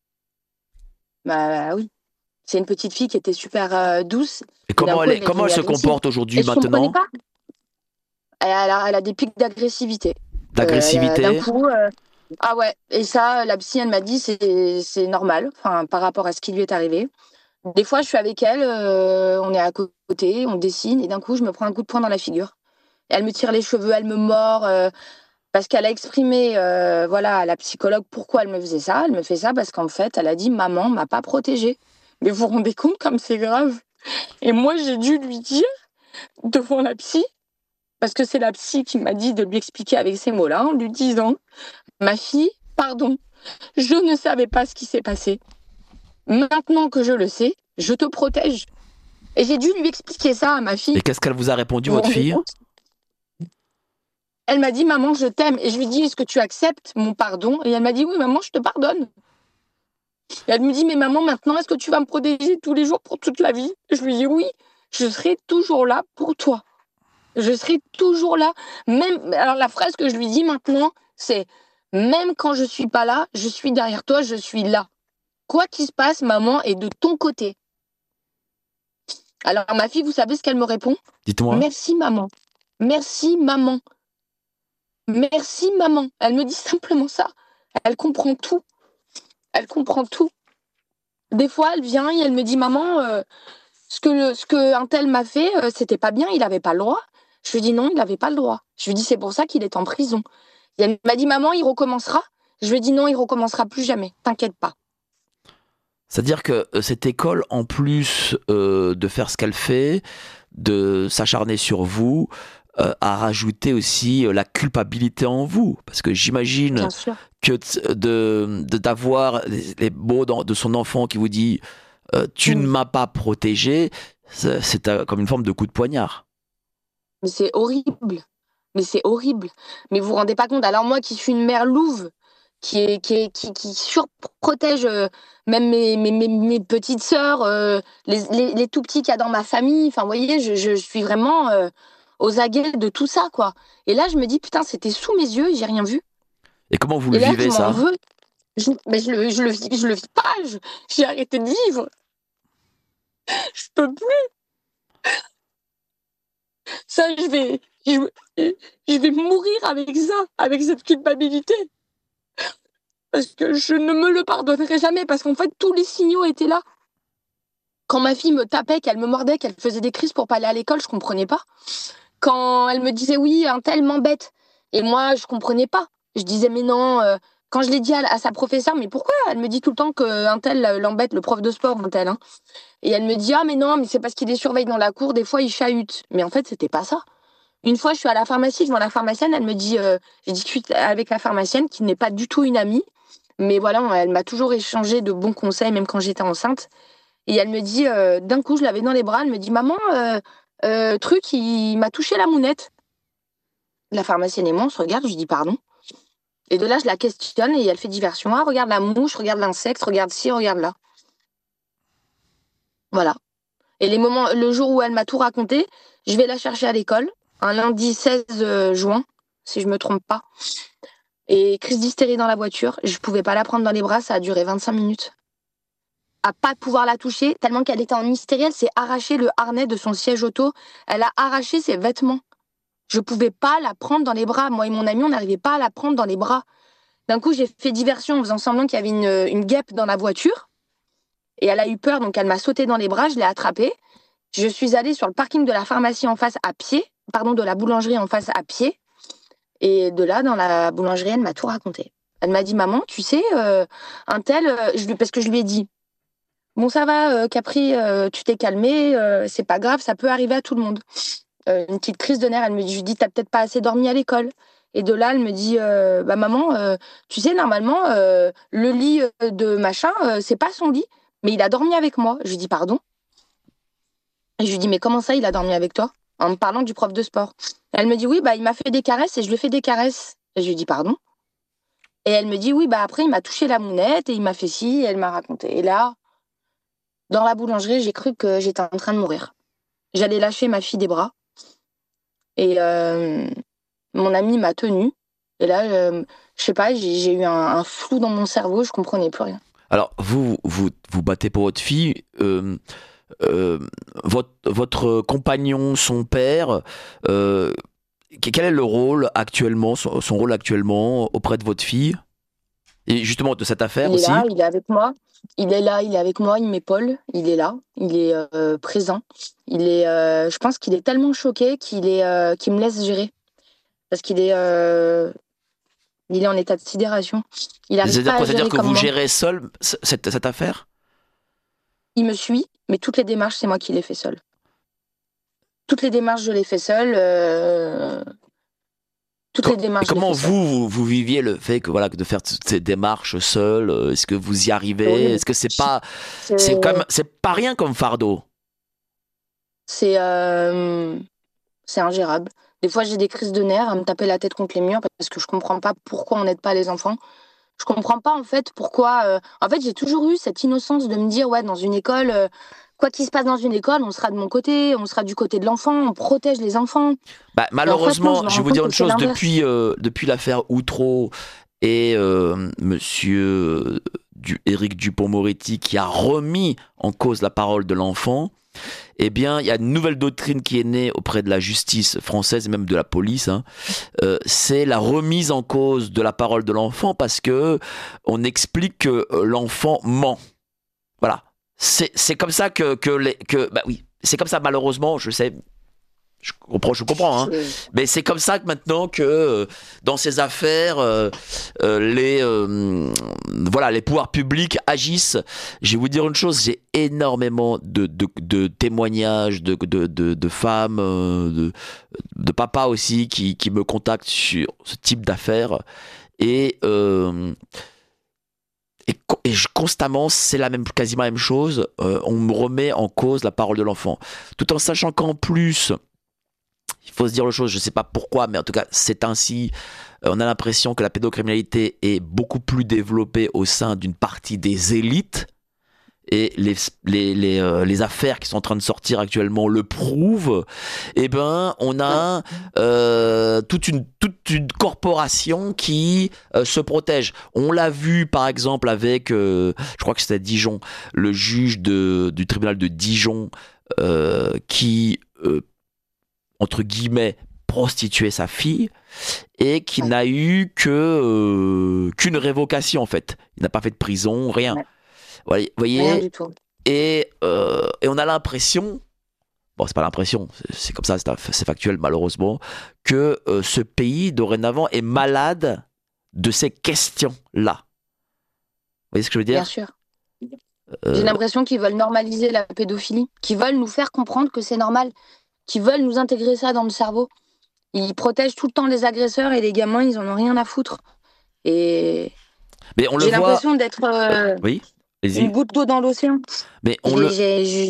Bah, bah oui. C'est une petite fille qui était super euh, douce. Et comment d'un elle, coup, est- elle est comment elle se devenue agressive. comporte aujourd'hui Et je comprenais maintenant? pas. Elle a, elle a des pics d'agressivité. D'agressivité? Euh, d'un coup, euh, ah ouais. Et ça, la psy, elle m'a dit, c'est c'est normal, enfin, par rapport à ce qui lui est arrivé. Des fois, je suis avec elle, euh, on est à côté, on dessine, et d'un coup, je me prends un coup de poing dans la figure. Et elle me tire les cheveux, elle me mord, euh, parce qu'elle a exprimé, euh, voilà, à la psychologue pourquoi elle me faisait ça. Elle me fait ça parce qu'en fait, elle a dit, maman m'a pas protégée. Mais vous vous rendez compte comme c'est grave? Et moi, j'ai dû lui dire, devant la psy, parce que c'est la psy qui m'a dit de lui expliquer avec ces mots-là, en lui disant, ma fille, pardon, je ne savais pas ce qui s'est passé. Maintenant que je le sais, je te protège. Et j'ai dû lui expliquer ça à ma fille. Et qu'est-ce qu'elle vous a répondu, Vous vous votre rendez fille? compte? Elle m'a dit, maman, je t'aime. Et je lui ai dit, est-ce que tu acceptes mon pardon? Et elle m'a dit, oui, maman, je te pardonne. Et elle me dit, mais maman, maintenant, est-ce que tu vas me protéger tous les jours pour toute la vie? Je lui ai dit, oui, je serai toujours là pour toi. Je serai toujours là. Même, alors la phrase que je lui dis maintenant, c'est, même quand je suis pas là, je suis derrière toi, je suis là. Quoi qu'il se passe, maman est de ton côté. Alors ma fille, vous savez ce qu'elle me répond? Dites-moi. Merci maman. Merci maman. Merci maman. Elle me dit simplement ça. Elle comprend tout. Elle comprend tout. Des fois, elle vient et elle me dit, maman, euh, ce que le, ce que un tel m'a fait, euh, c'était pas bien, il avait pas le droit. Je lui dis non, il n'avait pas le droit. Je lui dis c'est pour ça qu'il est en prison. Elle m'a dit, maman, il recommencera. Je lui ai dit, non, il recommencera plus jamais. T'inquiète pas. C'est-à-dire que cette école, en plus euh, de faire ce qu'elle fait, de s'acharner sur vous, euh, a rajouté aussi euh, la culpabilité en vous. Parce que j'imagine que de, de, d'avoir les, les mots de son enfant qui vous dit euh, « tu mmh. ne m'as pas protégé », c'est, c'est euh, comme une forme de coup de poignard. Mais c'est horrible. Mais c'est horrible. Mais vous vous rendez pas compte. Alors moi qui suis une mère louve, qui, est, qui, est, qui, qui surprotège euh, même mes, mes, mes, mes petites sœurs, euh, les, les, les tout petits qu'il y a dans ma famille. Enfin, vous voyez, je, je suis vraiment euh, aux aguets de tout ça, quoi. Et là, je me dis, putain, c'était sous mes yeux, j'ai rien vu. Et comment vous le là, vivez, ça veux. Je, mais je le, je le vis, je le vis pas. Je, j'ai arrêté de vivre. Je peux plus. Ça, je vais, je, je vais mourir avec ça, avec cette culpabilité. Parce que je ne me le pardonnerai jamais, parce qu'en fait, tous les signaux étaient là. Quand ma fille me tapait, qu'elle me mordait, qu'elle faisait des crises pour pas aller à l'école, je comprenais pas. Quand elle me disait oui, un tel m'embête, et moi, je comprenais pas. Je disais mais non. Euh, quand je l'ai dit à, à sa professeure, mais pourquoi elle me dit tout le temps qu'un tel l'embête, le prof de sport, un tel. Hein. Et elle me dit ah mais non, mais c'est parce qu'il est surveillé dans la cour, des fois il chahute. Mais en fait, c'était pas ça. Une fois, je suis à la pharmacie, devant la pharmacienne, elle me dit, euh, j'ai discuté avec la pharmacienne qui n'est pas du tout une amie. Mais voilà, elle m'a toujours échangé de bons conseils, même quand j'étais enceinte. Et elle me dit, euh, d'un coup, je l'avais dans les bras, elle me dit, maman, euh, euh, truc, il m'a touché la mounette. La pharmacienne et moi, on se regarde, je dis, pardon. Et de là, je la questionne et elle fait diversion. Ah, regarde la mouche, regarde l'insecte, regarde ci, regarde là. Voilà. Et les moments, le jour où elle m'a tout raconté, je vais la chercher à l'école, un lundi seize juin, si je me trompe pas. Et crise d'hystérie dans la voiture, je pouvais pas la prendre dans les bras, ça a duré vingt-cinq minutes. À pas pouvoir la toucher, tellement qu'elle était en hystérie, elle s'est arraché le harnais de son siège auto, elle a arraché ses vêtements. Je pouvais pas la prendre dans les bras, moi et mon ami, on n'arrivait pas à la prendre dans les bras. D'un coup, j'ai fait diversion en faisant semblant qu'il y avait une, une guêpe dans la voiture, et elle a eu peur, donc elle m'a sauté dans les bras, je l'ai attrapée. Je suis allée sur le parking de la pharmacie en face à pied, pardon, de la boulangerie en face à pied. Et de là, dans la boulangerie, elle m'a tout raconté. Elle m'a dit, maman, tu sais, euh, un tel, euh, je lui, parce que je lui ai dit, bon, ça va, euh, Capri, euh, tu t'es calmée, euh, c'est pas grave, ça peut arriver à tout le monde. Euh, une petite crise de nerfs, elle me dit, je lui dis, t'as peut-être pas assez dormi à l'école. Et de là, elle me dit, euh, bah maman, euh, tu sais, normalement, euh, le lit de machin, euh, c'est pas son lit, mais il a dormi avec moi. Je lui dis, pardon. Et je lui dis, mais comment ça, il a dormi avec toi? En me parlant du prof de sport. Et elle me dit, oui, bah, il m'a fait des caresses et je lui fais des caresses. Et je lui dis, pardon. Et elle me dit, oui, bah, après, il m'a touché la mounette et il m'a fait ci, et elle m'a raconté. Et là, dans la boulangerie, j'ai cru que j'étais en train de mourir. J'allais lâcher ma fille des bras. Et euh, mon ami m'a tenue. Et là, euh, je sais pas, j'ai, j'ai eu un, un flou dans mon cerveau, je comprenais plus rien. Alors, vous vous, vous battez pour votre fille. Euh... Euh, votre, votre compagnon, son père, euh, quel est le rôle actuellement, son, son rôle actuellement auprès de votre fille et justement de cette affaire il aussi? Il est là, il est avec moi. Il est là, il est avec moi, il m'épaule. Il est là, il est euh, présent. Il est, euh, je pense qu'il est tellement choqué qu'il est, euh, qu'il me laisse gérer parce qu'il est, euh, il est en état de sidération. Il arrive C'est-à-dire, pas à gérer c'est-à-dire que comme vous moi. gérez seul cette, cette affaire? Il me suit, mais toutes les démarches, c'est moi qui les fais seule. Toutes les démarches, je les fais seule. Euh... Toutes Com- les démarches, et comment je les fais seule. vous, vous vous viviez le fait que voilà de faire toutes ces démarches seul? Est-ce que vous y arrivez? Oui, Est-ce que c'est pas c'est, c'est comme c'est pas rien comme fardeau? c'est, euh... c'est ingérable. Des fois, j'ai des crises de nerfs à me taper la tête contre les murs parce que je comprends pas pourquoi on n'aide pas les enfants. Je comprends pas en fait pourquoi. Euh... En fait, j'ai toujours eu cette innocence de me dire ouais, dans une école, euh, quoi qu'il se passe dans une école, on sera de mon côté, on sera du côté de l'enfant, on protège les enfants. Bah, Et en fait, non, malheureusement, je me je vais rends vous compte dire que une c'est chose, l'inverse. depuis, euh, depuis l'affaire Outreau et euh, monsieur euh, du, Éric Dupond-Moretti qui a remis en cause la parole de l'enfant, eh bien, il y a une nouvelle doctrine qui est née auprès de la justice française et même de la police. Hein. Euh, c'est la remise en cause de la parole de l'enfant parce que on explique que l'enfant ment. Voilà. C'est, c'est comme ça que, que les, que, bah oui, c'est comme ça malheureusement, je sais. Je comprends, je comprends. Hein. Mais c'est comme ça que maintenant que euh, dans ces affaires, euh, euh, les euh, voilà, les pouvoirs publics agissent. Je vais vous dire une chose, j'ai énormément de, de, de témoignages de, de, de, de femmes, euh, de, de papas aussi qui, qui me contactent sur ce type d'affaires et euh, Et, et je, constamment, c'est la même, quasiment la même chose. Euh, on me remet en cause la parole de l'enfant, tout en sachant qu'en plus, il faut se dire le chose. Je ne sais pas pourquoi, mais en tout cas, c'est ainsi. Euh, on a l'impression que la pédocriminalité est beaucoup plus développée au sein d'une partie des élites. Et les, les, les, euh, les affaires qui sont en train de sortir actuellement le prouvent. Eh ben, on a euh, toute une toute une corporation qui euh, se protège. On l'a vu par exemple avec, euh, je crois que c'était à Dijon, le juge de du tribunal de Dijon euh, qui euh, entre guillemets prostituait sa fille et qui n'a eu que euh, qu'une révocation en fait. Il n'a pas fait de prison, rien. Vous voyez, Rien du tout. Et, euh, et on a l'impression, bon, c'est pas l'impression, c'est, c'est comme ça, c'est, c'est factuel malheureusement, que euh, ce pays dorénavant est malade de ces questions-là. Vous voyez ce que je veux dire ? Bien sûr. Euh, J'ai l'impression qu'ils veulent normaliser la pédophilie, qu'ils veulent nous faire comprendre que c'est normal, qu'ils veulent nous intégrer ça dans le cerveau. Ils protègent tout le temps les agresseurs et les gamins, ils en ont rien à foutre. Et mais on le j'ai voit... l'impression d'être euh, oui, allez-y. Une goutte d'eau dans l'océan. Mais on j'ai, le... j'ai, j'ai...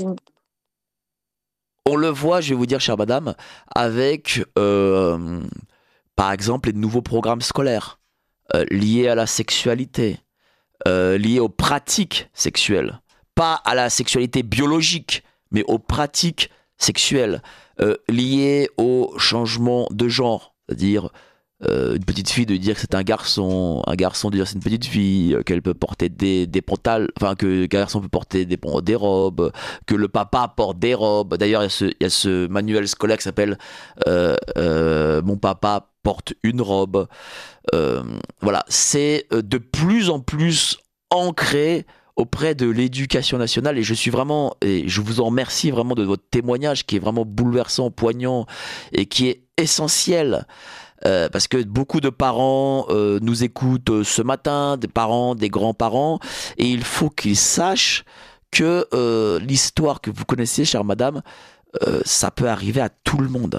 on le voit, je vais vous dire, chère madame, avec, euh, par exemple, les nouveaux programmes scolaires euh, liés à la sexualité, euh, liés aux pratiques sexuelles. Pas à la sexualité biologique, mais aux pratiques sexuelles, euh, liées au changement de genre. C'est-à-dire, euh, une petite fille de dire que c'est un garçon, un garçon de dire que c'est une petite fille, euh, qu'elle peut porter des, des pantalons, enfin que qu'un garçon peut porter des, des robes, que le papa porte des robes. D'ailleurs, il y a ce, il y a ce manuel scolaire qui s'appelle euh, euh, Mon papa porte une robe. Euh, voilà, c'est de plus en plus ancré auprès de l'éducation nationale et je suis vraiment, et je vous en remercie vraiment de votre témoignage qui est vraiment bouleversant, poignant et qui est essentiel. Euh, parce que beaucoup de parents euh, nous écoutent euh, ce matin, des parents, des grands-parents, et il faut qu'ils sachent que euh, l'histoire que vous connaissez, chère madame, euh, ça peut arriver à tout le monde.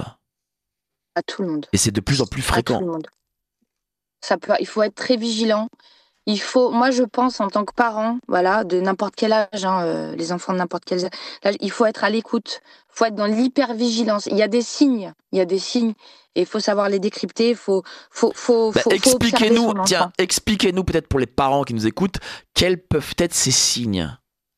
À tout le monde. Et c'est de plus en plus fréquent. À tout le monde. Ça peut, il faut être très vigilant. Il faut, moi je pense en tant que parent, voilà, de n'importe quel âge, hein, euh, les enfants de n'importe quel âge, il faut être à l'écoute, il faut être dans l'hypervigilance. Il y a des signes, il y a des signes, et il faut savoir les décrypter. Il faut, faut, faut, bah, faut, expliquez-nous, faut tiens, expliquez-nous peut-être pour les parents qui nous écoutent, quels peuvent être ces signes.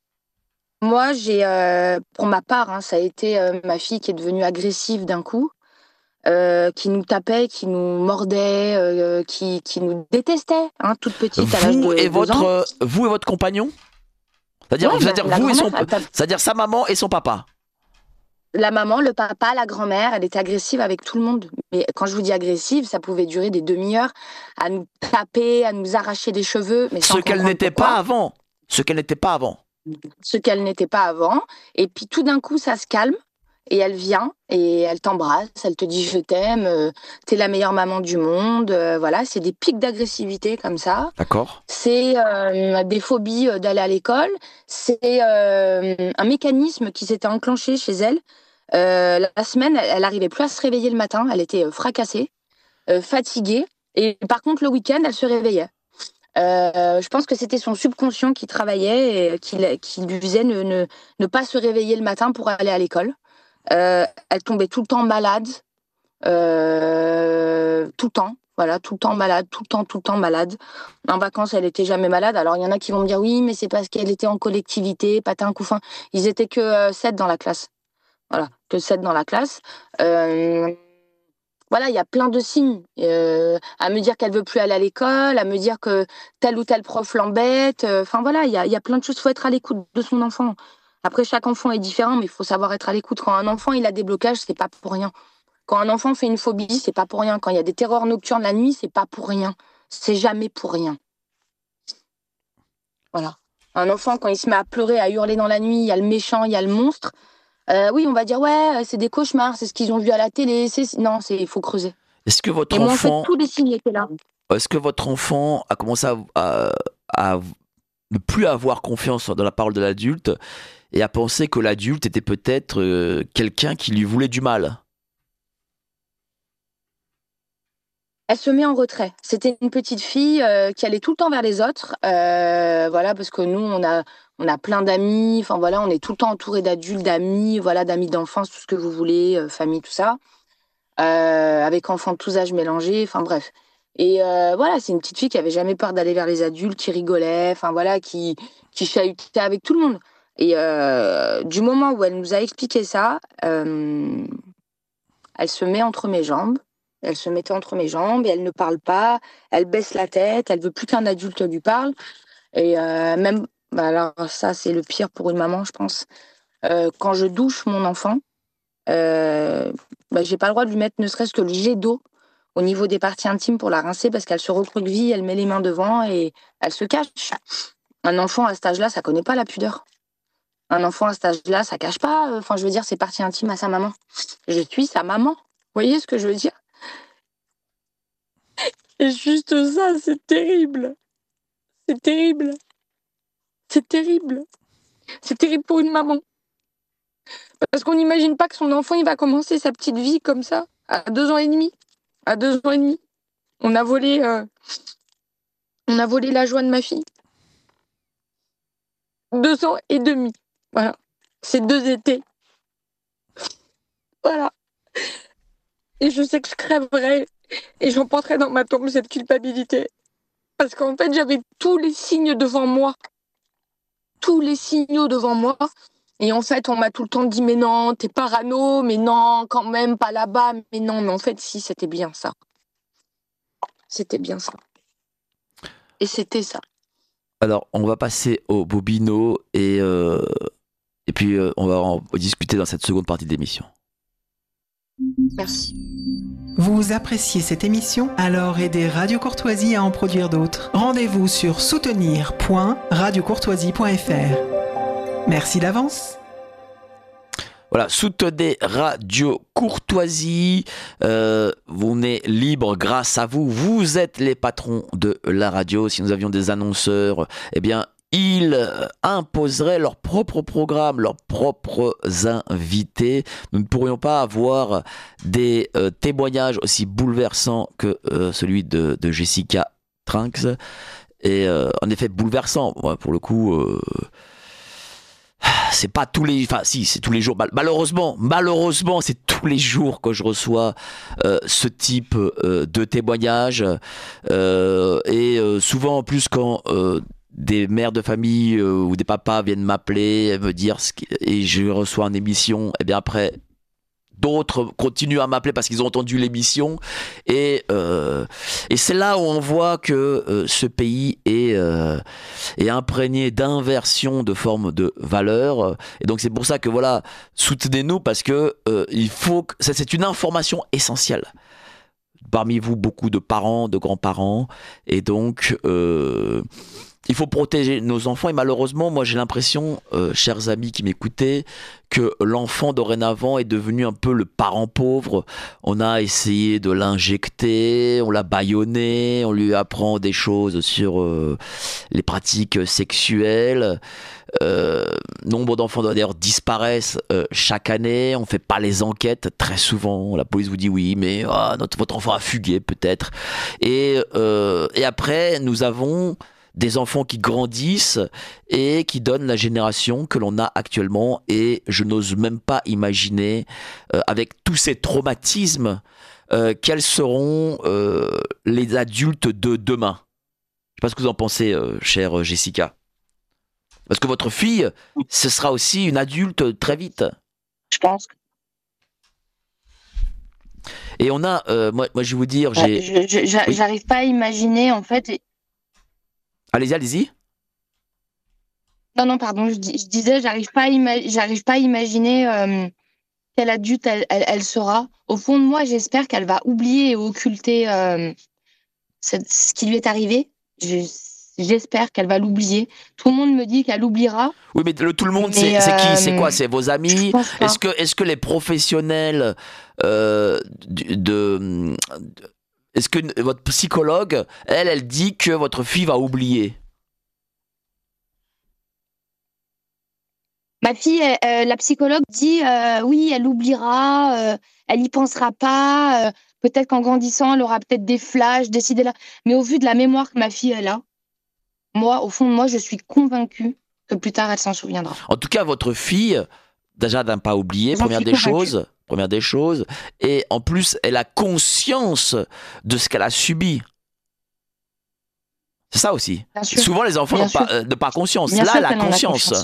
Moi, j'ai, euh, pour ma part, hein, ça a été euh, ma fille qui est devenue agressive d'un coup. Euh, qui nous tapait, qui nous mordait, euh, qui, qui nous détestait, hein, toute petite à l'âge de Vous et deux ans. votre, vous et votre compagnon. C'est-à-dire, Ouais, c'est-à-dire la, vous la et son, ta... c'est-à-dire sa maman et son papa. La maman, le papa, la grand-mère, elle était agressive avec tout le monde. Mais quand je vous dis agressive, ça pouvait durer des demi-heures à nous taper, à nous arracher les cheveux. Mais Ce qu'elle n'était pourquoi. pas avant. Ce qu'elle n'était pas avant. Ce qu'elle n'était pas avant. Et puis tout d'un coup, ça se calme. Et elle vient et elle t'embrasse, elle te dit je t'aime, euh, t'es la meilleure maman du monde. Euh, voilà, c'est des pics d'agressivité comme ça. D'accord. C'est euh, des phobies d'aller à l'école. C'est euh, un mécanisme qui s'était enclenché chez elle. Euh, la semaine, elle n'arrivait plus à se réveiller le matin. Elle était fracassée, euh, fatiguée. Et par contre, le week-end, elle se réveillait. Euh, je pense que c'était son subconscient qui travaillait et qui, qui lui disait ne, ne, ne pas se réveiller le matin pour aller à l'école. Euh, elle tombait tout le temps malade, euh, tout le temps, voilà, tout le temps malade, tout le temps, tout le temps malade. En vacances, elle était jamais malade. Alors, il y en a qui vont me dire, oui, mais c'est parce qu'elle était en collectivité, patin, couffin. Ils étaient que euh, sept dans la classe. Voilà, que sept dans la classe. Euh, voilà, il y a plein de signes. Euh, à me dire qu'elle veut plus aller à l'école, à me dire que tel ou tel prof l'embête. Enfin, euh, voilà, il y a, il y a plein de choses. Il faut être à l'écoute de son enfant. Après, chaque enfant est différent, mais il faut savoir être à l'écoute. Quand un enfant il a des blocages, c'est pas pour rien. Quand un enfant fait une phobie, c'est pas pour rien. Quand il y a des terreurs nocturnes la nuit, c'est pas pour rien. C'est jamais pour rien. Voilà. Un enfant, quand il se met à pleurer, à hurler dans la nuit, il y a le méchant, il y a le monstre. Euh, oui, on va dire ouais, c'est des cauchemars, c'est ce qu'ils ont vu à la télé. C'est... Non, c'est il faut creuser. Est-ce que votre Et moi, en fait, enfant, tous les signes étaient là. est-ce que votre enfant a commencé à, à- à ne plus avoir confiance dans la parole de l'adulte et à penser que l'adulte était peut-être euh, quelqu'un qui lui voulait du mal? Elle se met en retrait. C'était une petite fille euh, qui allait tout le temps vers les autres, euh, voilà, parce que nous, on a, on a plein d'amis. Enfin voilà, on est tout le temps entouré d'adultes, d'amis, voilà, d'amis d'enfance, tout ce que vous voulez, euh, famille, tout ça, euh, avec enfants de tous âges mélangés. Enfin bref. Et euh, voilà, c'est une petite fille qui avait jamais peur d'aller vers les adultes, qui rigolait, enfin voilà, qui, qui chahutait avec tout le monde. Et euh, du moment où elle nous a expliqué ça, euh, elle se met entre mes jambes. Elle se mettait entre mes jambes et elle ne parle pas. Elle baisse la tête. Elle veut plus qu'un adulte lui parle. Et euh, même, bah alors ça, c'est le pire pour une maman, je pense. Euh, quand je douche mon enfant, euh, bah, j'ai pas le droit de lui mettre ne serait-ce que le jet d'eau au niveau des parties intimes pour la rincer parce qu'elle se recroqueville, elle met les mains devant et elle se cache. Un enfant à cet âge-là, ça connaît pas la pudeur. Un enfant à cet âge-là, ça cache pas. Enfin, je veux dire, ses parties intimes à sa maman. Je suis sa maman. Vous voyez ce que je veux dire? Et juste ça, c'est terrible. C'est terrible. C'est terrible. C'est terrible pour une maman. Parce qu'on n'imagine pas que son enfant, il va commencer sa petite vie comme ça, à deux ans et demi. À deux ans et demi. On a volé, euh, on a volé la joie de ma fille. Deux ans et demi. Voilà. C'est deux étés. Voilà. Et je sais que je crèverai et j'emporterai dans ma tombe cette culpabilité. Parce qu'en fait, j'avais tous les signes devant moi. Tous les signaux devant moi. Et en fait, on m'a tout le temps dit, mais non, t'es parano, mais non, quand même, pas là-bas. Mais non, mais en fait, si, c'était bien ça. C'était bien ça. Et c'était ça. Alors, on va passer au bobino et, euh, et puis euh, on va en discuter dans cette seconde partie de l'émission. Merci. Vous appréciez cette émission? Alors aidez Radio Courtoisie à en produire d'autres. Rendez-vous sur soutenir point radio courtoisie point f r. Merci d'avance. Voilà, soutenez Radio Courtoisie. Euh, on est libre grâce à vous. Vous êtes les patrons de la radio. Si nous avions des annonceurs, eh bien, ils imposeraient leurs propres programmes, leurs propres invités. Nous ne pourrions pas avoir des euh, témoignages aussi bouleversants que euh, celui de, de Jessica Trinks. Et euh, en effet, bouleversant. Ouais, pour le coup... Euh, c'est pas tous les, enfin si, c'est tous les jours. Malheureusement, malheureusement, c'est tous les jours que je reçois euh, ce type euh, de témoignages euh, et euh, souvent en plus quand euh, des mères de famille euh, ou des papas viennent m'appeler, me dire ce qui, et je reçois une émission, et bien après. D'autres continuent à m'appeler parce qu'ils ont entendu l'émission et, euh, et c'est là où on voit que euh, ce pays est, euh, est imprégné d'inversion de formes de valeurs et donc c'est pour ça que voilà, soutenez-nous parce que euh, il faut que, ça, c'est une information essentielle. Parmi vous, beaucoup de parents, de grands-parents et donc euh, il faut protéger nos enfants et malheureusement, moi j'ai l'impression, euh, chers amis qui m'écoutez, que l'enfant dorénavant est devenu un peu le parent pauvre. On a essayé de l'injecter, on l'a bâillonné, on lui apprend des choses sur euh, les pratiques sexuelles. Euh, nombre d'enfants d'ailleurs disparaissent euh, chaque année, on fait pas les enquêtes très souvent, la police vous dit oui mais oh, notre, votre enfant a fugué peut-être et, euh, et après nous avons des enfants qui grandissent et qui donnent la génération que l'on a actuellement et je n'ose même pas imaginer euh, avec tous ces traumatismes euh, quels seront euh, les adultes de demain. Je sais pas ce que vous en pensez euh, chère Jessica. Parce que votre fille, ce sera aussi une adulte très vite. Je pense. Et on a, euh, moi, moi je vais vous dire, Ouais, j'ai... je, je, j'a- Oui. J'arrive pas à imaginer, en fait. et- Allez-y, allez-y. Non, non, pardon, je, dis- je disais, j'arrive pas à ima- j'arrive pas à imaginer euh, quelle adulte elle, elle, elle sera. Au fond de moi, j'espère qu'elle va oublier et occulter euh, cette- ce qui lui est arrivé. Je- j'espère qu'elle va l'oublier. Tout le monde me dit qu'elle oubliera. Oui, mais le tout le monde, c'est, Mais, c'est qui? euh, C'est quoi? C'est vos amis? je pense pas. Est-ce que, est-ce que les professionnels euh, de, de- est-ce que votre psychologue, elle, elle dit que votre fille va oublier? Ma fille, euh, euh, la psychologue dit euh, oui, elle oubliera, euh, elle y pensera pas. euh, peut-être qu'en grandissant, elle aura peut-être des flashs, des idées là. Mais au vu de la mémoire que ma fille elle a, moi, au fond de moi, je suis convaincue que plus tard, elle s'en souviendra. En tout cas, votre fille, déjà d'un pas oublier, J'en première suis des convaincue. choses, première des choses, et en plus, elle a conscience de ce qu'elle a subi. C'est ça aussi. Bien sûr. Souvent, les enfants Bien n'ont pas, sûr. euh, n'ont pas conscience. Bien Là, sûr elle a qu'elle en a conscience. conscience.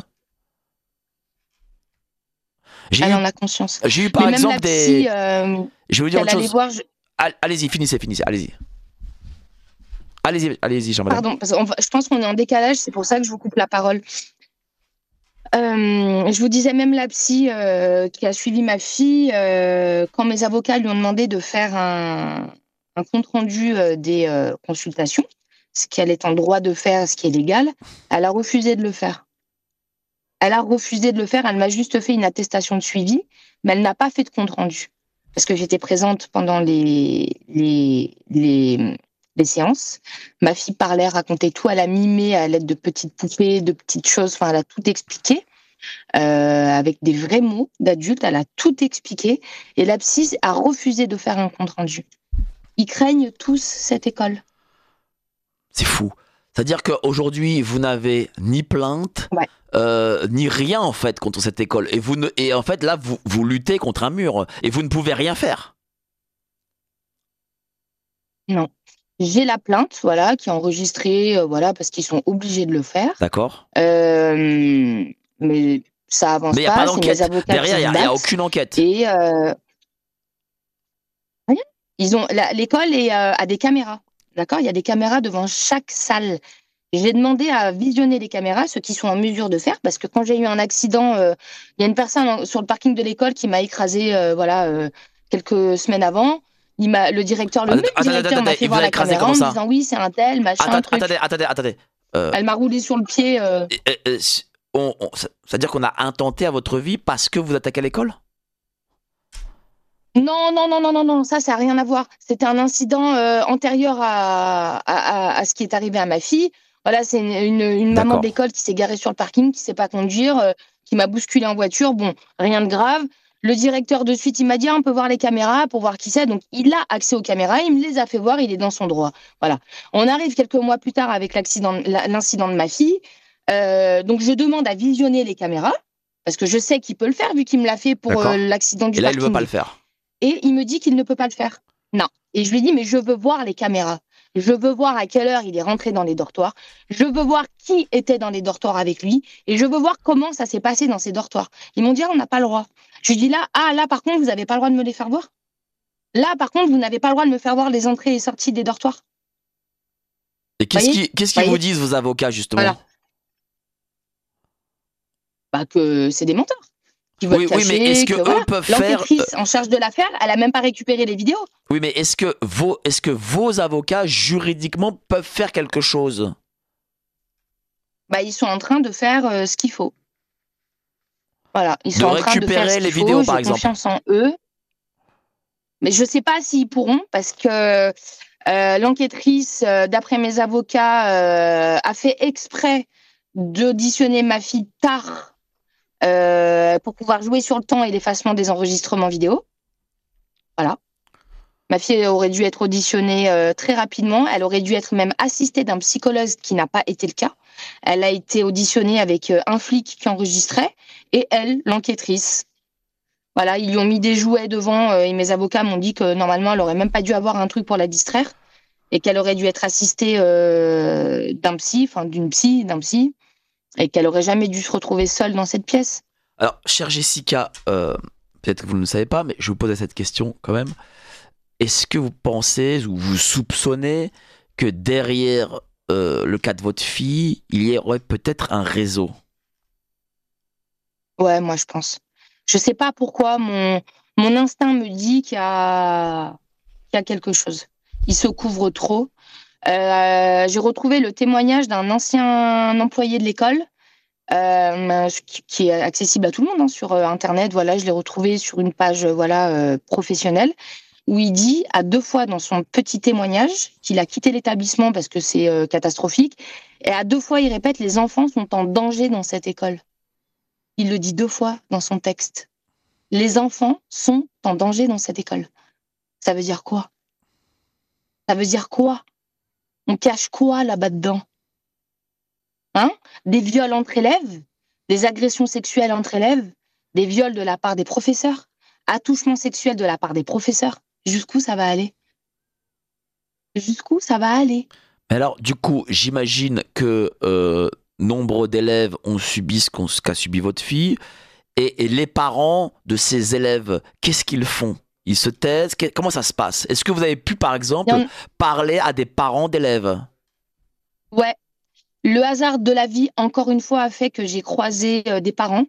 J'ai Elle eu, en a conscience. j'ai eu par Mais même exemple la des. psy, euh, Je vais vous dire qu'elle autre allait chose. voir. je- All- Allez-y, finissez, finissez, allez-y. Allez-y, allez-y, Jean-Madame. Pardon, parce que je pense qu'on est en décalage, c'est pour ça que je vous coupe la parole. Euh, je vous disais, même la psy euh, qui a suivi ma fille, euh, quand mes avocats lui ont demandé de faire un, un compte-rendu euh, des euh, consultations, ce qu'elle est en droit de faire, ce qui est légal, elle a refusé de le faire. Elle a refusé de le faire, elle m'a juste fait une attestation de suivi, mais elle n'a pas fait de compte-rendu. Parce que j'étais présente pendant les, les, les, les séances. Ma fille parlait, racontait tout, elle a mimé à l'aide de petites poupées, de petites choses, enfin, elle a tout expliqué. Euh, avec des vrais mots d'adulte, elle a tout expliqué et la psy a refusé de faire un compte-rendu. Ils craignent tous cette école. C'est fou. C'est-à-dire qu'aujourd'hui, vous n'avez ni plainte, Ouais. euh, ni rien en fait contre cette école. Et, vous ne, et en fait, là, vous, vous luttez contre un mur et vous ne pouvez rien faire. Non. J'ai la plainte, voilà, qui est enregistrée, euh, voilà, parce qu'ils sont obligés de le faire. D'accord? Euh, mais ça avance Mais il n'y a pas. pas C'est mes d'enquête. avocats Derrière, qui il se n'y a, y a battent. aucune enquête. Et euh, rien. Ils ont la- l'école est, euh, a des caméras. D'accord? Il y a des caméras devant chaque salle. J'ai demandé à visionner les caméras, ceux qui sont en mesure de faire, parce que quand j'ai eu un accident, euh, il y a une personne en- sur le parking de l'école qui m'a écrasé, euh, voilà, euh, quelques semaines avant. Il m'a, le directeur, le Attendez, même attendez, directeur attendez, m'a il fait vous voir a la écrasé caméra en comment me ça? disant oui, c'est un tel, machin, Attendez, truc. attendez, attendez, attendez. Euh, Elle m'a roulé sur le pied. euh. euh, euh, on- on- ça- C'est-à-dire qu'on a intenté à votre vie parce que vous attaquez à l'école? Non, non, non, non, non, non, ça, ça n'a rien à voir. C'était un incident euh, antérieur à, à, à, à ce qui est arrivé à ma fille. Voilà, c'est une, une, une maman D'accord. d'école qui s'est garée sur le parking, qui ne sait pas conduire, euh, qui m'a bousculé en voiture. Bon, rien de grave. Le directeur de suite, il m'a dit, ah, on peut voir les caméras pour voir qui c'est. Donc, il a accès aux caméras, il me les a fait voir, il est dans son droit. Voilà. On arrive quelques mois plus tard avec l'accident, l'incident de ma fille. Euh, donc, je demande à visionner les caméras, parce que je sais qu'il peut le faire, vu qu'il me l'a fait pour D'accord. euh, l'accident du Et là, il parking. ne veut pas le faire. Et il me dit qu'il ne peut pas le faire. Non. Et je lui dis, mais je veux voir les caméras. Je veux voir à quelle heure il est rentré dans les dortoirs. Je veux voir qui était dans les dortoirs avec lui. Et je veux voir comment ça s'est passé dans ces dortoirs. Ils m'ont dit, ah, on n'a pas le droit. Je lui dis là, ah, là, par contre, vous n'avez pas le droit de me les faire voir. Là, par contre, vous n'avez pas le droit de me faire voir les entrées et sorties des dortoirs. Et qu'est-ce Voyez qui, qu'est-ce qu'ils Voyez vous disent, vos avocats, justement? Voilà. Bah, que c'est des menteurs. Qui veulent Oui, oui, cacher, mais est-ce que que, eux voilà. peuvent faire. L'enquêtrice en charge de l'affaire, elle a même pas récupéré les vidéos. Oui, mais est-ce que vos, est-ce que vos avocats, juridiquement, peuvent faire quelque chose? Bah, ils sont en train de faire euh, ce qu'il faut. Voilà, ils De sont en train de faire récupérer ce les qu'il vidéos, faut. par J'ai exemple. confiance en eux. Mais je ne sais pas s'ils pourront, parce que euh, l'enquêtrice, euh, d'après mes avocats, euh, a fait exprès d'auditionner ma fille tard euh, pour pouvoir jouer sur le temps et l'effacement des enregistrements vidéo. Voilà. Ma fille aurait dû être auditionnée euh, très rapidement. Elle aurait dû être même assistée d'un psychologue, ce qui n'a pas été le cas. Elle a été auditionnée avec euh, un flic qui enregistrait et elle, l'enquêtrice. Voilà, ils lui ont mis des jouets devant euh, et mes avocats m'ont dit que normalement, elle aurait même pas dû avoir un truc pour la distraire et qu'elle aurait dû être assistée euh, d'un psy, enfin d'une psy, d'un psy, et qu'elle aurait jamais dû se retrouver seule dans cette pièce. Alors, chère Jessica, euh, peut-être que vous ne le savez pas, mais je vous posais cette question quand même. Est-ce que vous pensez ou vous soupçonnez que derrière euh, le cas de votre fille, il y aurait peut-être un réseau? Ouais, moi je pense. Je sais pas pourquoi mon, mon instinct me dit qu'il y a, qu'il y a quelque chose. Il se couvre trop. Euh, j'ai retrouvé le témoignage d'un ancien employé de l'école euh, qui, qui est accessible à tout le monde hein, sur euh, Internet. Voilà, je l'ai retrouvé sur une page euh, voilà euh, professionnelle où il dit à deux fois dans son petit témoignage qu'il a quitté l'établissement parce que c'est euh, catastrophique. Et à deux fois, il répète les enfants sont en danger dans cette école. Il le dit deux fois dans son texte. Les enfants sont en danger dans cette école. Ça veut dire quoi? Ça veut dire quoi? On cache quoi là-bas dedans? Hein? Des viols entre élèves, des agressions sexuelles entre élèves, des viols de la part des professeurs, attouchements sexuels de la part des professeurs. Jusqu'où ça va aller? Jusqu'où ça va aller? Mais alors, du coup, j'imagine que euh, nombre d'élèves ont subi ce qu'on- ce qu'a subi votre fille, et, et les parents de ces élèves, qu'est-ce qu'ils font? Ils se taisent? Que- Comment ça se passe? Est-ce que vous avez pu, par exemple, Il y en- parler à des parents d'élèves? Ouais. Le hasard de la vie, encore une fois, a fait que j'ai croisé euh, des parents,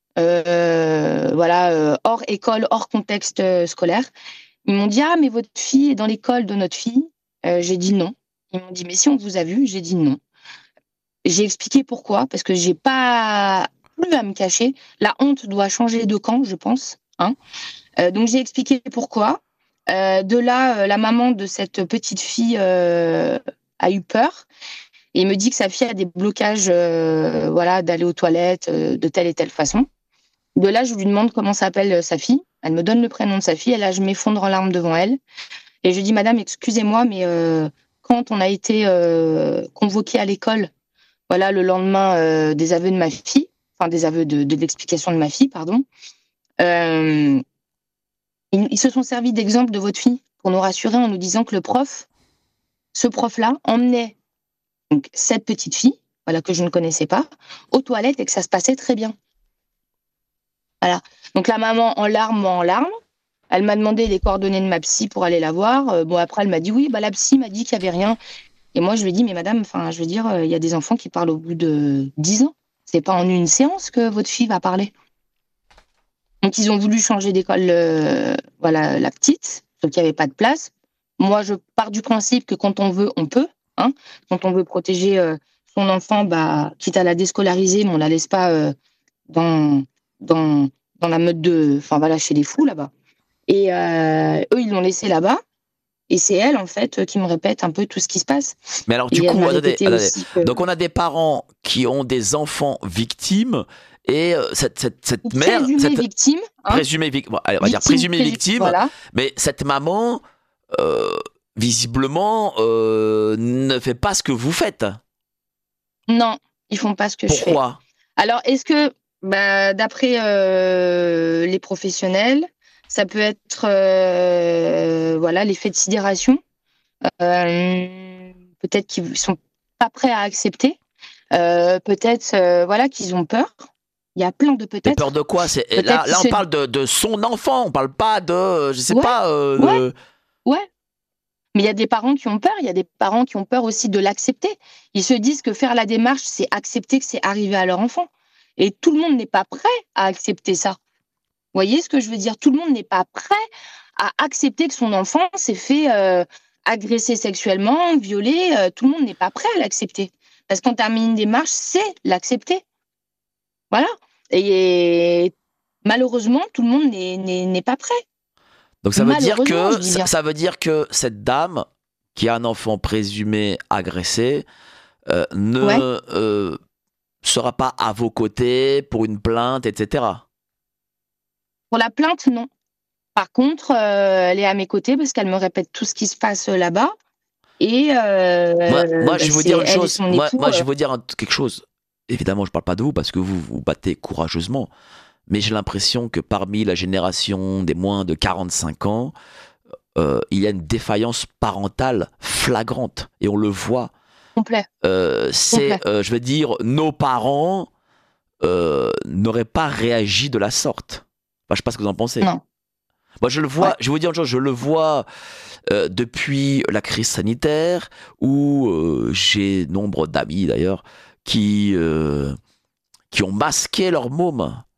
euh, voilà, euh, hors école, hors contexte euh, scolaire. Ils m'ont dit, ah, mais votre fille est dans l'école de notre fille. Euh, j'ai dit non. Ils m'ont dit, mais si on vous a vu, j'ai dit non. J'ai expliqué pourquoi, parce que j'ai pas plus à me cacher. La honte doit changer de camp, je pense. Hein. Euh, donc j'ai expliqué pourquoi. Euh, de là, euh, la maman de cette petite fille euh, a eu peur et me dit que sa fille a des blocages, euh, voilà, d'aller aux toilettes euh, de telle et telle façon. De là, je lui demande comment s'appelle euh, sa fille. Elle me donne le prénom de sa fille. Et là, je m'effondre en larmes devant elle. Et je dis, Madame, excusez-moi, mais euh, quand on a été euh, convoqué à l'école, voilà, le lendemain euh, des aveux de ma fille, enfin des aveux de, de l'explication de ma fille, pardon, euh, ils, ils se sont servis d'exemple de votre fille pour nous rassurer en nous disant que le prof, ce prof-là, emmenait donc cette petite fille, voilà, que je ne connaissais pas, aux toilettes et que ça se passait très bien. Voilà. Donc la maman en larmes, moi en larmes. Elle m'a demandé les coordonnées de ma psy pour aller la voir. Euh, bon, après, elle m'a dit oui, bah, la psy m'a dit qu'il n'y avait rien. Et moi, je lui ai dit, mais madame, enfin, je veux dire, euh, il y a des enfants qui parlent au bout de dix ans. C'est pas en une séance que votre fille va parler. Donc, ils ont voulu changer d'école, euh, voilà, la petite, sauf qu'il n'y avait pas de place. Moi, je pars du principe que quand on veut, on peut. Hein. Quand on veut protéger euh, son enfant, bah, quitte à la déscolariser, mais on la laisse pas euh, dans, dans, dans la meute de, enfin voilà, chez les fous là-bas. Et euh, eux, ils l'ont laissée là-bas. Et c'est elle, en fait, qui me répète un peu tout ce qui se passe. Mais alors, du Et elle coup, m'a attendez, répété attendez. aussi que- Donc on a des parents qui ont des enfants victimes, et euh, cette, cette, cette Ou mère, présumée cette victime. Hein, présumée victime, bon, allez, on va dire victime, présumée présu- victime, Voilà. mais cette maman, euh, visiblement, euh, ne fait pas ce que vous faites. Non, ils font pas ce que je fais. Pourquoi? Alors, est-ce que, bah, d'après euh, les professionnels, ça peut être euh, voilà, l'effet de sidération. Euh, peut-être qu'ils sont pas prêts à accepter. Euh, peut-être euh, voilà, qu'ils ont peur. Il y a plein de Mais peut-être. peur de quoi? C'est, Peut-être là, qu'ils là, on se- parle de, de son enfant, on parle pas de, euh, je sais Ouais, pas, euh, ouais. de- Ouais. Mais il y a des parents qui ont peur, il y a des parents qui ont peur aussi de l'accepter. Ils se disent que faire la démarche, c'est accepter que c'est arrivé à leur enfant. Et tout le monde n'est pas prêt à accepter ça. Vous voyez ce que je veux dire? Tout le monde n'est pas prêt à accepter que son enfant s'est fait euh, agresser sexuellement, violer. Euh, tout le monde n'est pas prêt à l'accepter. Parce qu'on termine une démarche, c'est l'accepter. Voilà. Et malheureusement, tout le monde n'est- n'est n'est pas prêt. Donc ça veut dire Malheureusement, que je dis ça, bien. ça veut dire que cette dame qui a un enfant présumé agressé euh, ne Ouais. euh, sera pas à vos côtés pour une plainte, et cetera. Pour la plainte, non. Par contre, euh, elle est à mes côtés parce qu'elle me répète tout ce qui se passe euh, là-bas. Et euh, Moi, moi, je bah, vais vous c'est dire une elle et chose. son Moi, époux. moi, je euh, vais vous dire un- quelque chose. Évidemment, je parle pas de vous parce que vous vous battez courageusement. Mais j'ai l'impression que parmi la génération des moins de quarante-cinq ans, euh, il y a une défaillance parentale flagrante. Et on le voit. complet. Euh, c'est, Complet. euh, je veux dire, nos parents euh, n'auraient pas réagi de la sorte. Enfin, je sais pas ce que vous en pensez. Non. Moi, je le vois, Ouais. je vais vous dire une chose, je le vois euh, depuis la crise sanitaire, où euh, j'ai nombre d'amis d'ailleurs qui, euh, qui ont masqué leurs mômes,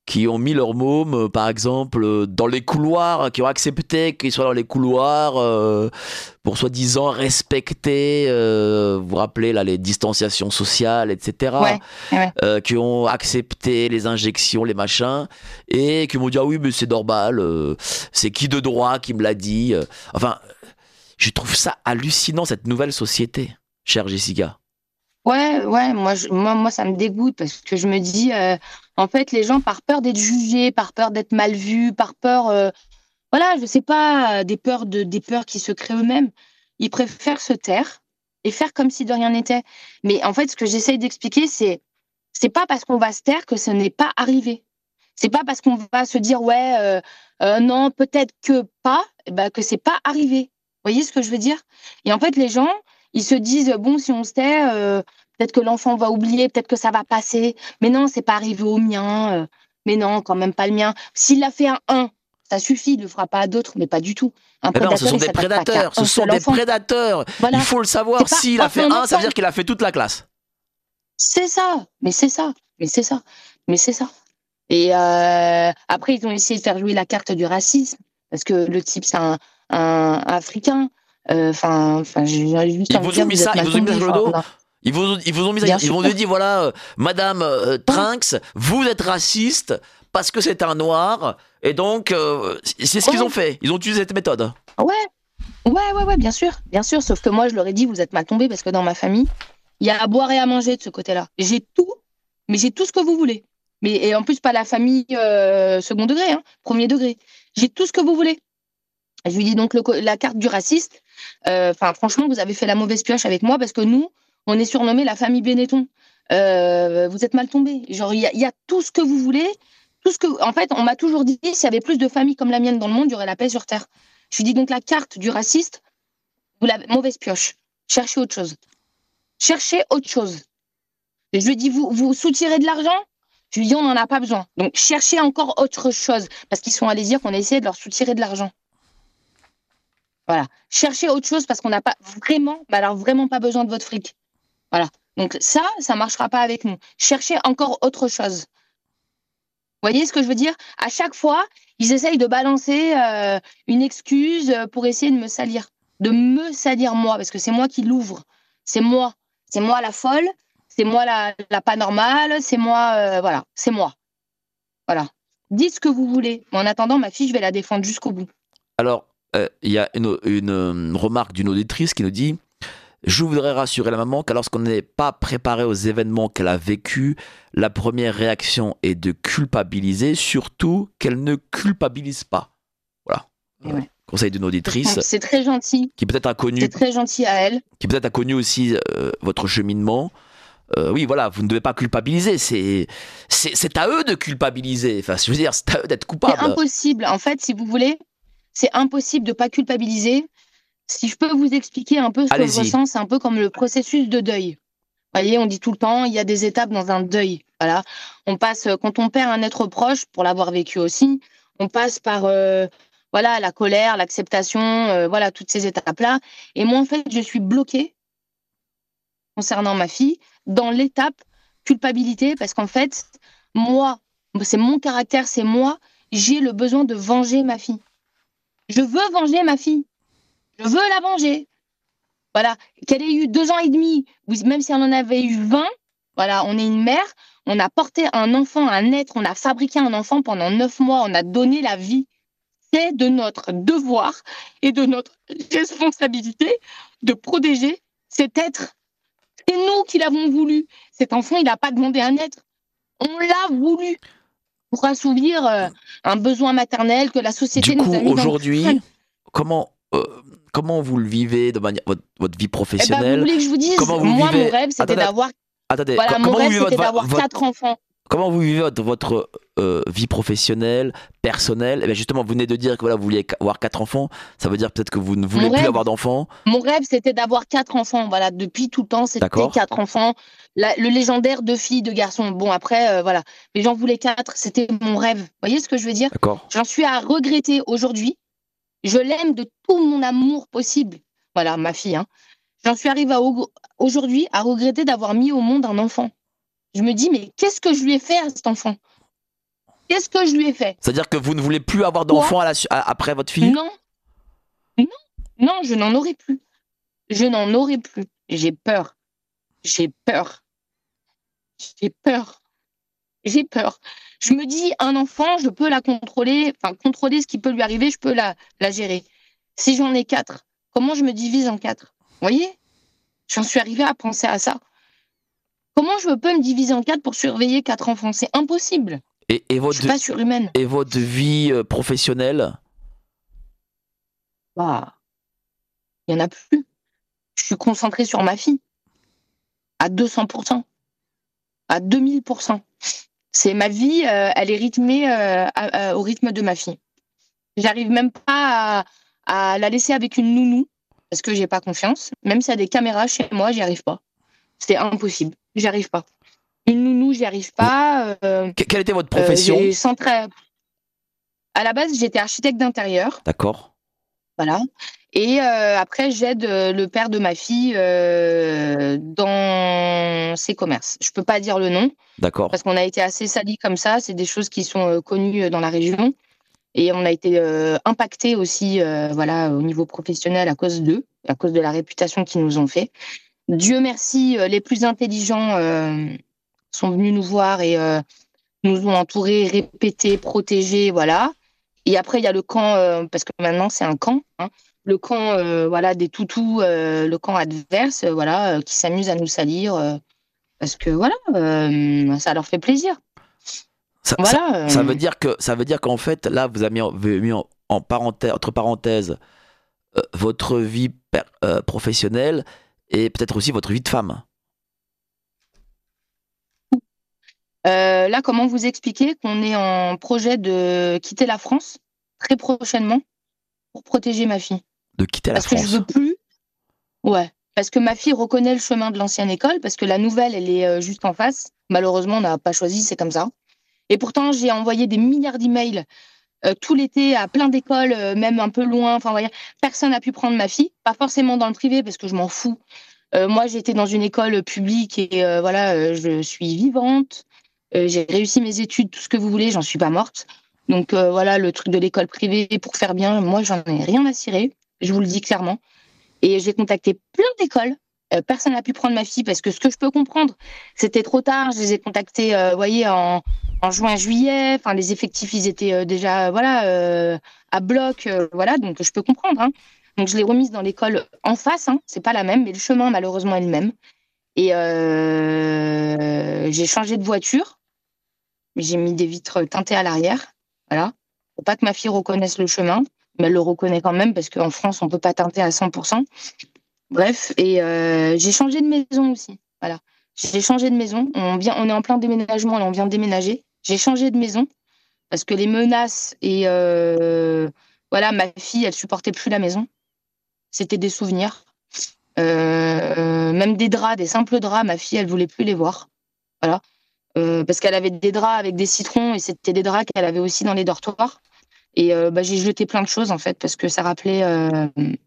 qui ont mis leur môme, euh, par exemple, euh, dans les couloirs, qui ont accepté qu'ils soient dans les couloirs euh, pour soi-disant respecter, euh, vous vous rappelez, là, les distanciations sociales, et cetera. Ouais, ouais. Euh, qui ont accepté les injections, les machins, et qui m'ont dit « Ah oui, mais c'est normal, euh, c'est qui de droit qui me l'a dit ?» Enfin, je trouve ça hallucinant, cette nouvelle société, chère Jessica. Ouais, ouais, moi, je, moi, moi, ça me dégoûte parce que je me dis, euh, en fait, les gens, par peur d'être jugés, par peur d'être mal vus, par peur, euh, voilà, je sais pas, euh, des peurs de, des peurs qui se créent eux-mêmes, ils préfèrent se taire et faire comme si de rien n'était. Mais en fait, ce que j'essaye d'expliquer, c'est, c'est pas parce qu'on va se taire que ce n'est pas arrivé. C'est pas parce qu'on va se dire, ouais, euh, euh, non, peut-être que pas, eh ben, que c'est pas arrivé. Vous voyez ce que je veux dire? Et en fait, les gens, ils se disent, bon, si on se tait, euh, peut-être que l'enfant va oublier, peut-être que ça va passer. Mais non, c'est pas arrivé au mien. euh, mais non, quand même pas le mien. S'il l'a fait à un, ça suffit, il le fera pas à d'autres, mais pas du tout. Un Mais non, prédateur, ce sont il des s'attaque pas qu'à prédateurs, ce un sont seul des enfant. prédateurs. Voilà. Il faut le savoir, C'est pas s'il a un fait seul un, ça enfant. veut dire qu'il a fait toute la classe. C'est ça, mais c'est ça, mais c'est ça, mais c'est ça. Et euh, après, ils ont essayé de faire jouer la carte du racisme, parce que le type, c'est un, un Africain. Enfin, enfin, j'ai juste Ils envie de vous ont dire, mis vous ça, êtes ils mal vous ont mis ça tombés. sur le Enfin, dos. non. Ils vous, ils vous ont mis ça, Bien ils vous ont sûr. dit voilà, euh, Madame euh, Trinx, vous êtes raciste parce que c'est un noir, et donc euh, c'est ce qu'ils Ouais. ont fait. Ils ont utilisé cette méthode. Ouais, ouais, ouais, ouais, bien sûr, bien sûr. Sauf que moi, je leur ai dit, vous êtes mal tombés, parce que dans ma famille, il y a à boire et à manger de ce côté-là. J'ai tout, mais j'ai tout ce que vous voulez. Mais et en plus, pas la famille euh, second degré, hein, premier degré. J'ai tout ce que vous voulez. Je lui dis donc le co- la carte du raciste. Enfin, euh, franchement, vous avez fait la mauvaise pioche avec moi parce que nous, on est surnommé la famille Benetton. Euh, vous êtes mal tombés. Genre, il y, y a tout ce que vous voulez, tout ce que. En fait, on m'a toujours dit, s'il y avait plus de familles comme la mienne dans le monde, il y aurait la paix sur terre. Je lui dis donc la carte du raciste, vous l'avez mauvaise pioche. Cherchez autre chose. Cherchez autre chose. Et je lui dis, vous, vous soutirez de l'argent. Je lui dis, on n'en a pas besoin. Donc, cherchez encore autre chose. Parce qu'ils sont allés dire qu'on a essayé de leur soutirer de l'argent. Voilà. Cherchez autre chose parce qu'on n'a pas vraiment, bah alors vraiment pas besoin de votre fric. Voilà. Donc ça, ça marchera pas avec nous. Cherchez encore autre chose. Vous voyez ce que je veux dire? À chaque fois, ils essayent de balancer euh, une excuse pour essayer de me salir. De me salir moi, parce que c'est moi qui l'ouvre. C'est moi. C'est moi la folle. C'est moi la, la pas normale. C'est moi, euh, voilà. C'est moi. Voilà. Dites ce que vous voulez. Mais en attendant, ma fille, je vais la défendre jusqu'au bout. Alors, il euh, y a une, une, une remarque d'une auditrice qui nous dit « Je voudrais rassurer la maman car lorsqu'on n'est pas préparé aux événements qu'elle a vécus, la première réaction est de culpabiliser, surtout qu'elle ne culpabilise pas. » Voilà. Euh, Ouais. Conseil d'une auditrice. C'est très gentil. Qui peut-être a connu, C'est très gentil à elle. qui peut-être a connu aussi euh, votre cheminement. Euh, oui, voilà, vous ne devez pas culpabiliser. C'est, c'est, c'est à eux de culpabiliser. Enfin, je veux dire, c'est à eux d'être coupables. C'est impossible. En fait, si vous voulez, c'est impossible de ne pas culpabiliser. Si je peux vous expliquer un peu ce Allez-y. que je ressens, c'est un peu comme le processus de deuil. Vous voyez, on dit tout le temps, il y a des étapes dans un deuil. Voilà. On passe, quand on perd un être proche, pour l'avoir vécu aussi, on passe par euh, voilà, la colère, l'acceptation, euh, voilà, toutes ces étapes-là. Et moi, en fait, je suis bloquée concernant ma fille dans l'étape culpabilité parce qu'en fait, moi, c'est mon caractère, c'est moi, j'ai le besoin de venger ma fille. Je veux venger ma fille. Je veux la venger. Voilà. Qu'elle ait eu deux ans et demi, même si elle en avait eu vingt, voilà, on est une mère, on a porté un enfant, un être, on a fabriqué un enfant pendant neuf mois, on a donné la vie. C'est de notre devoir et de notre responsabilité de protéger cet être. C'est nous qui l'avons voulu. Cet enfant, il n'a pas demandé à naître. On l'a voulu pour assouvir euh, un besoin maternel que la société Du coup, nous a mis aujourd'hui, dans le comment, euh, comment vous le vivez de manière, votre, votre vie Eh ben, professionnelle? vous voulez que je vous dise, Comment vous moi, vivez... mon rêve, c'était Attendez, d'avoir attendez, voilà, co- mon comment, vous rêve, vivez c'était votre, d'avoir votre- quatre enfants. comment vous vivez votre, votre euh, vie professionnelle, personnelle? Eh bien, justement, vous venez de dire que voilà, vous vouliez avoir quatre enfants. Ça veut dire peut-être que vous ne voulez Mon plus rêve, avoir d'enfants. mon rêve, c'était d'avoir quatre enfants. Voilà, depuis tout le temps, c'était D'accord. quatre enfants. La- le légendaire deux filles, deux garçons. Bon, après, euh, voilà. Mais j'en voulais quatre. C'était mon rêve. Vous voyez ce que je veux dire? D'accord. J'en suis à regretter aujourd'hui. Je l'aime de tout mon amour possible. Voilà, ma fille. Hein. J'en suis arrivée à, aujourd'hui à regretter d'avoir mis au monde un enfant. Je me dis, mais qu'est-ce que je lui ai fait à cet enfant? Qu'est-ce que je lui ai fait? C'est-à-dire que vous ne voulez plus avoir d'enfants à la su- à- après votre fille? Non, non, non, je n'en aurai plus. Je n'en aurai plus. J'ai peur. J'ai peur. J'ai peur. J'ai peur. Je me dis, un enfant, je peux la contrôler, enfin, contrôler ce qui peut lui arriver, je peux la, la gérer. Si j'en ai quatre, comment je me divise en quatre? Vous voyez? J'en suis arrivée à penser à ça. Comment je peux me diviser en quatre pour surveiller quatre enfants? C'est impossible. Et, et Je votre, suis pas surhumaine. et votre vie euh, professionnelle? Bah, il y en a plus. Je suis concentrée sur ma fille. À deux cents pour cent. À deux mille pour cent. C'est ma vie, euh, elle est rythmée euh, à- à- au rythme de ma fille. J'arrive même pas à, à la laisser avec une nounou parce que j'ai pas confiance. Même s'il y a des caméras chez moi, j'y arrive pas. C'est impossible. J'y arrive pas. Une nounou, j'y arrive pas. Euh, Que- Quelle était votre euh, profession? j'ai centré- À la base, j'étais architecte d'intérieur. D'accord. Voilà. Et euh, après, j'aide euh, le père de ma fille euh, dans ses commerces. Je peux pas dire le nom D'accord. parce qu'on a été assez salis comme ça. C'est des choses qui sont euh, connues dans la région. Et on a été euh, impactés aussi euh, voilà, au niveau professionnel à cause d'eux, à cause de la réputation qu'ils nous ont fait. Dieu merci, euh, les plus intelligents euh, sont venus nous voir et euh, nous ont entourés, répétés, protégés, voilà. Et après, il y a le camp, euh, parce que maintenant c'est un camp, hein, le camp euh, voilà, des toutous, euh, le camp adverse, euh, voilà, euh, qui s'amuse à nous salir, euh, parce que voilà, euh, ça leur fait plaisir. Ça, ça- Voilà. ça euh, veut dire que ça veut dire qu'en fait là vous avez mis en, vous avez mis en, en parenthèse, entre parenthèses euh, votre vie per- euh, professionnelle et peut-être aussi votre vie de femme. Euh, là, comment vous expliquer qu'on est en projet de quitter la France très prochainement pour protéger ma fille? De quitter la Parce que je France. veux plus. Ouais. Parce que ma fille reconnaît le chemin de l'ancienne école, parce que la nouvelle, elle est euh, juste en face. Malheureusement, on n'a pas choisi, c'est comme ça. Et pourtant, j'ai envoyé des milliards d'emails euh, tout l'été à plein d'écoles, euh, même un peu loin. Enfin, vous voyez, personne n'a pu prendre ma fille. Pas forcément dans le privé, parce que je m'en fous. Euh, moi, j'étais dans une école publique et euh, voilà, euh, je suis vivante. Euh, j'ai réussi mes études, tout ce que vous voulez, j'en suis pas morte. Donc euh, voilà, le truc de l'école privée pour faire bien, moi, j'en ai rien à cirer. Je vous le dis clairement. Et j'ai contacté plein d'écoles. Euh, personne n'a pu prendre ma fille parce que ce que je peux comprendre, c'était trop tard. Je les ai contactés, euh, vous voyez, en, en juin, juillet. Enfin, les effectifs, ils étaient euh, déjà, voilà, euh, à bloc, euh, voilà. Donc, je peux comprendre. Hein. Donc, je l'ai remise dans l'école en face. Hein. C'est pas la même, mais le chemin, malheureusement, est le même. Et euh, j'ai changé de voiture. J'ai mis des vitres teintées à l'arrière. Voilà. Faut pas que ma fille reconnaisse le chemin, mais elle le reconnaît quand même parce qu'en France, on peut pas teinter à cent pour cent. Bref, et euh, j'ai changé de maison aussi. Voilà. J'ai changé de maison. On, vient, on est en plein déménagement et on vient de déménager. J'ai changé de maison parce que les menaces et euh, voilà, ma fille, elle supportait plus la maison. C'était des souvenirs. Euh, même des draps, des simples draps, ma fille, elle voulait plus les voir. Voilà. Euh, parce qu'elle avait des draps avec des citrons et c'était des draps qu'elle avait aussi dans les dortoirs. Et euh, bah, j'ai jeté plein de choses en fait parce que ça rappelait euh,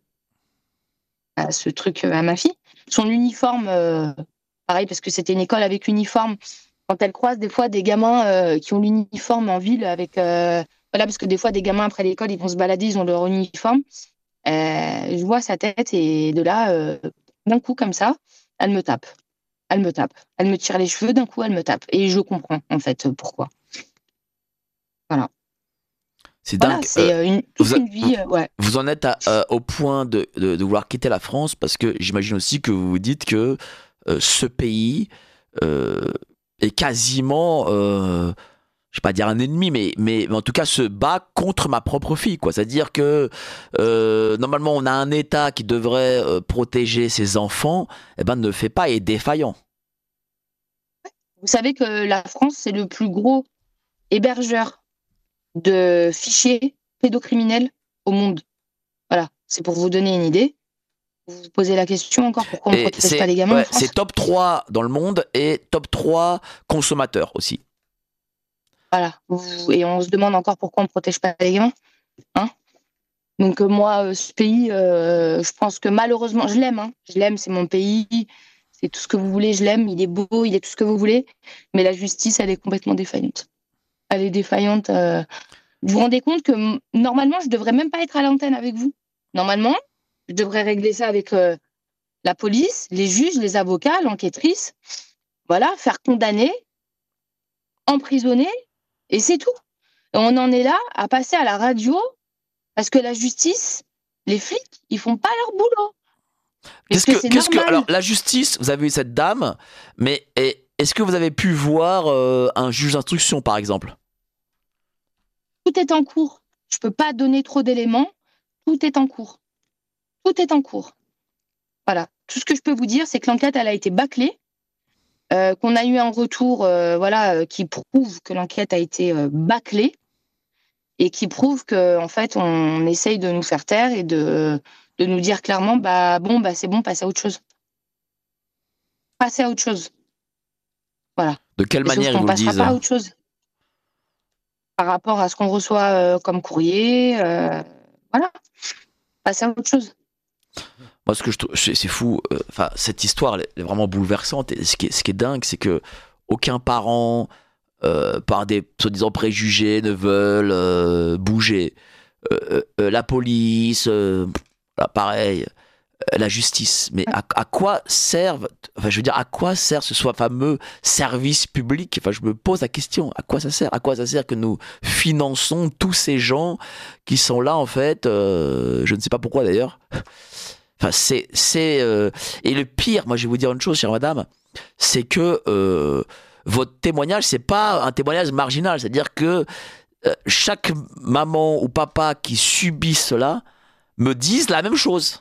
à ce truc euh, à ma fille. Son uniforme, euh, pareil, parce que c'était une école avec uniforme. Quand elle croise des fois des gamins euh, qui ont l'uniforme en ville, avec euh, voilà, parce que des fois des gamins après l'école, ils vont se balader, ils ont leur uniforme. Euh, je vois sa tête et de là, euh, d'un coup comme ça, elle me tape. Elle me tape. Elle me tire les cheveux, d'un coup, elle me tape. Et je comprends en fait pourquoi. Voilà. C'est Voilà, dingue. c'est Euh, euh, une, toute vous, a- une vie. euh, ouais. vous en êtes à, euh, au point de, de, de vouloir quitter la France parce que j'imagine aussi que vous vous dites que euh, ce pays euh, est quasiment, euh, je vais pas dire un ennemi, mais, mais, mais en tout cas se bat contre ma propre fille, quoi. C'est-à-dire que euh, normalement on a un État qui devrait euh, protéger ses enfants, eh ben ne le fait pas et est défaillant. Vous savez que la France, c'est le plus gros hébergeur de fichiers pédocriminels au monde. Voilà, c'est pour vous donner une idée. Vous vous posez la question encore pourquoi on ne Et protège c'est pas les gamins en ouais, France? c'est top trois dans le monde et top trois consommateurs aussi. Voilà. Vous- Et on se demande encore pourquoi on ne protège pas les gamins. Hein. Donc euh, moi, euh, ce pays, euh, je pense que malheureusement, je l'aime. Hein. Je l'aime, c'est mon pays. C'est tout ce que vous voulez, je l'aime. Il est beau, il est tout ce que vous voulez. Mais la justice, elle est complètement défaillante. elle est défaillante. Euh... Vous vous rendez compte que m- normalement, je devrais même pas être à l'antenne avec vous. Normalement, je devrais régler ça avec euh, la police, les juges, les avocats, l'enquêtrice. Voilà, faire condamner, emprisonner, et c'est tout. Et on en est là à passer à la radio parce que la justice, les flics, ils font pas leur boulot. Est-ce Qu'est-ce que que, c'est qu'est-ce que, normal? alors la justice, vous avez eu cette dame, mais et- est-ce que vous avez pu voir euh, un juge d'instruction, par exemple? Tout est en cours. Je peux pas donner trop d'éléments. Tout est en cours. Tout est en cours. Voilà. Tout ce que je peux vous dire, c'est que l'enquête, elle a été bâclée, euh, qu'on a eu un retour, euh, voilà, euh, qui prouve que l'enquête a été euh, bâclée et qui prouve que, en fait, on essaye de nous faire taire et de, de nous dire clairement, bah bon, bah c'est bon, passez à autre chose. Passez à autre chose. Voilà. De quelle Mais sauf manière ils qu'on vous le passera disent? pas à autre chose. Par rapport à ce qu'on reçoit euh, comme courrier, euh, voilà. Passer à autre chose. Moi, ce que je trouve, c'est c'est fou. euh, Enfin, cette histoire, elle est vraiment bouleversante. Et ce qui est, ce qui est dingue, c'est que aucun parent, euh, par des soi-disant préjugés, ne veulent euh, bouger. Euh, euh, euh, la police, euh, voilà, pareil, euh, la justice. Mais à, à quoi servent, enfin, je veux dire, à quoi sert ce soit fameux service public? Enfin, je me pose la question. À quoi ça sert? À quoi ça sert que nous finançons tous ces gens qui sont là, en fait, euh, je ne sais pas pourquoi d'ailleurs. Enfin, c'est, c'est euh, et le pire, moi, je vais vous dire une chose, chère madame, c'est que euh, votre témoignage, c'est pas un témoignage marginal, c'est-à-dire que euh, chaque maman ou papa qui subit cela me disent la même chose.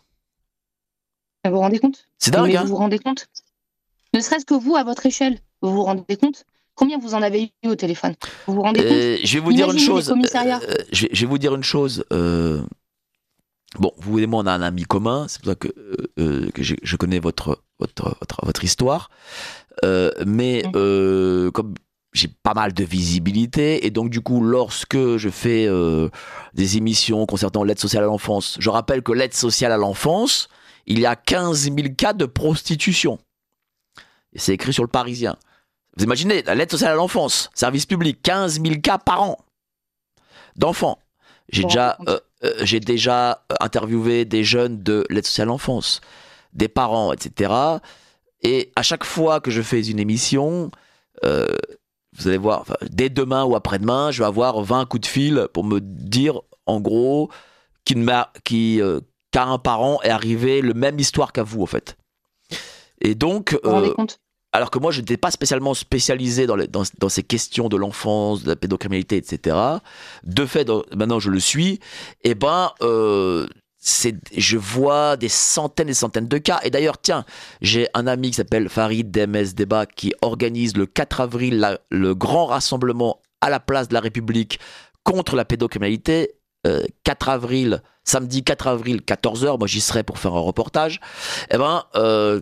Vous vous rendez compte? C'est dingue, Mais hein? vous vous rendez compte? Ne serait-ce que vous, à votre échelle, vous vous rendez compte? Combien vous en avez eu au téléphone? Vous vous rendez compte? Euh, je vais vous dire une Imaginez les chose. commissariats. euh, je, vais, je vais vous dire une chose. euh, bon, vous et moi, on a un ami commun. C'est pour ça que, euh, que je, je connais votre, votre, votre, votre histoire. Euh, mais Mm. euh, comme j'ai pas mal de visibilité, et donc du coup, lorsque je fais euh, des émissions concernant l'aide sociale à l'enfance, je rappelle que l'aide sociale à l'enfance, il y a quinze mille cas de prostitution. Et c'est écrit sur le Parisien. Vous imaginez, la l'aide sociale à l'enfance, service public, quinze mille cas par an d'enfants. J'ai Vous vous déjà, rendez euh, euh, j'ai déjà interviewé des jeunes de l'aide sociale à l'enfance, des parents, et cetera. Et à chaque fois que je fais une émission, euh, vous allez voir, enfin, dès demain ou après-demain, je vais avoir vingt coups de fil pour me dire, en gros, qu'il m'a, qui, euh, qu'à un parent est arrivé le même histoire qu'à vous, en fait. Et donc, Vous vous rendez euh, compte? alors que moi, je n'étais pas spécialement spécialisé dans, les, dans, dans ces questions de l'enfance, de la pédocriminalité, et cetera. De fait, dans- maintenant, je le suis. Et ben, euh, c'est, je vois des centaines et des centaines de cas. Et d'ailleurs, tiens, j'ai un ami qui s'appelle Farid D M S Débat qui organise le quatre avril la- le grand rassemblement à la place de la République contre la pédocriminalité. Euh, quatre avril, samedi quatre avril, quatorze heures. Moi, j'y serai pour faire un reportage. Et ben, euh,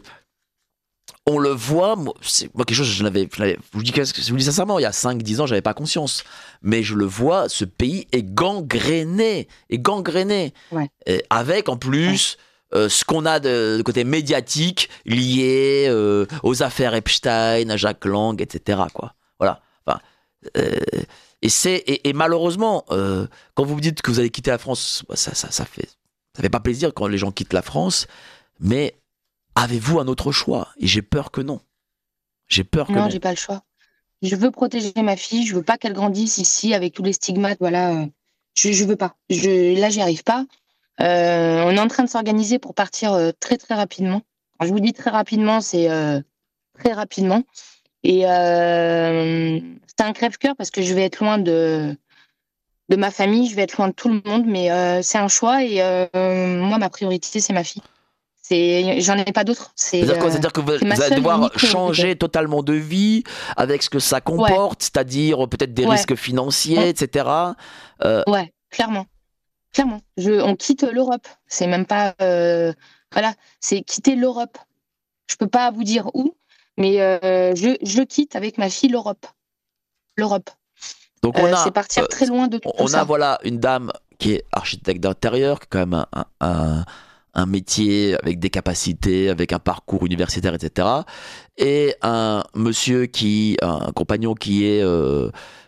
on le voit, moi, c'est, moi quelque chose, je n'avais, je n'avais- je vous dis, qu'est-ce que- je vous dis sincèrement, il y a cinq dix ans, j'avais pas conscience. Mais je le vois, ce pays est gangréné, est gangréné. Ouais. Et avec en plus euh, ce qu'on a de, de côté médiatique lié euh, aux affaires Epstein, à Jacques Lang, et cetera. Quoi. Voilà. Enfin, euh, et, c'est, et, et malheureusement, euh, quand vous me dites que vous allez quitter la France, bah, ça, ça, ça, fait, ça fait pas plaisir quand les gens quittent la France, mais avez-vous un autre choix? Et j'ai peur que non. J'ai peur que Non, non. j'ai pas le choix. Je veux protéger ma fille. Je veux pas qu'elle grandisse ici avec tous les stigmates. Voilà. euh, Je, je veux pas. Je, là, j'y arrive pas. Euh, on est en train de s'organiser pour partir euh, très très rapidement. Quand je vous dis très rapidement, c'est euh, très rapidement. Et euh, c'est un crève-cœur parce que je vais être loin de de ma famille, je vais être loin de tout le monde, mais euh, c'est un choix et euh, moi ma priorité c'est ma fille. C'est, j'en ai pas d'autre. C'est, C'est-à-dire quoi? euh, C'est-à-dire que vous, c'est ma vous allez seule et devoir unique priorité. changer totalement de vie avec ce que ça comporte, c'est-à-dire peut-être des Ouais. risques financiers, Ouais. et cetera. Euh, Ouais, clairement, clairement. Je, on quitte l'Europe. C'est même pas, euh, voilà, c'est quitter l'Europe. Je peux pas vous dire où, mais euh, je, je quitte avec ma fille l'Europe. L'Europe. donc on Euh, a, c'est partir euh, très loin de tout on ça. a voilà une dame qui est architecte d'intérieur, qui a quand même un, un, un, un métier avec des capacités, avec un parcours universitaire, et cetera. Et un monsieur qui, un compagnon qui est euh,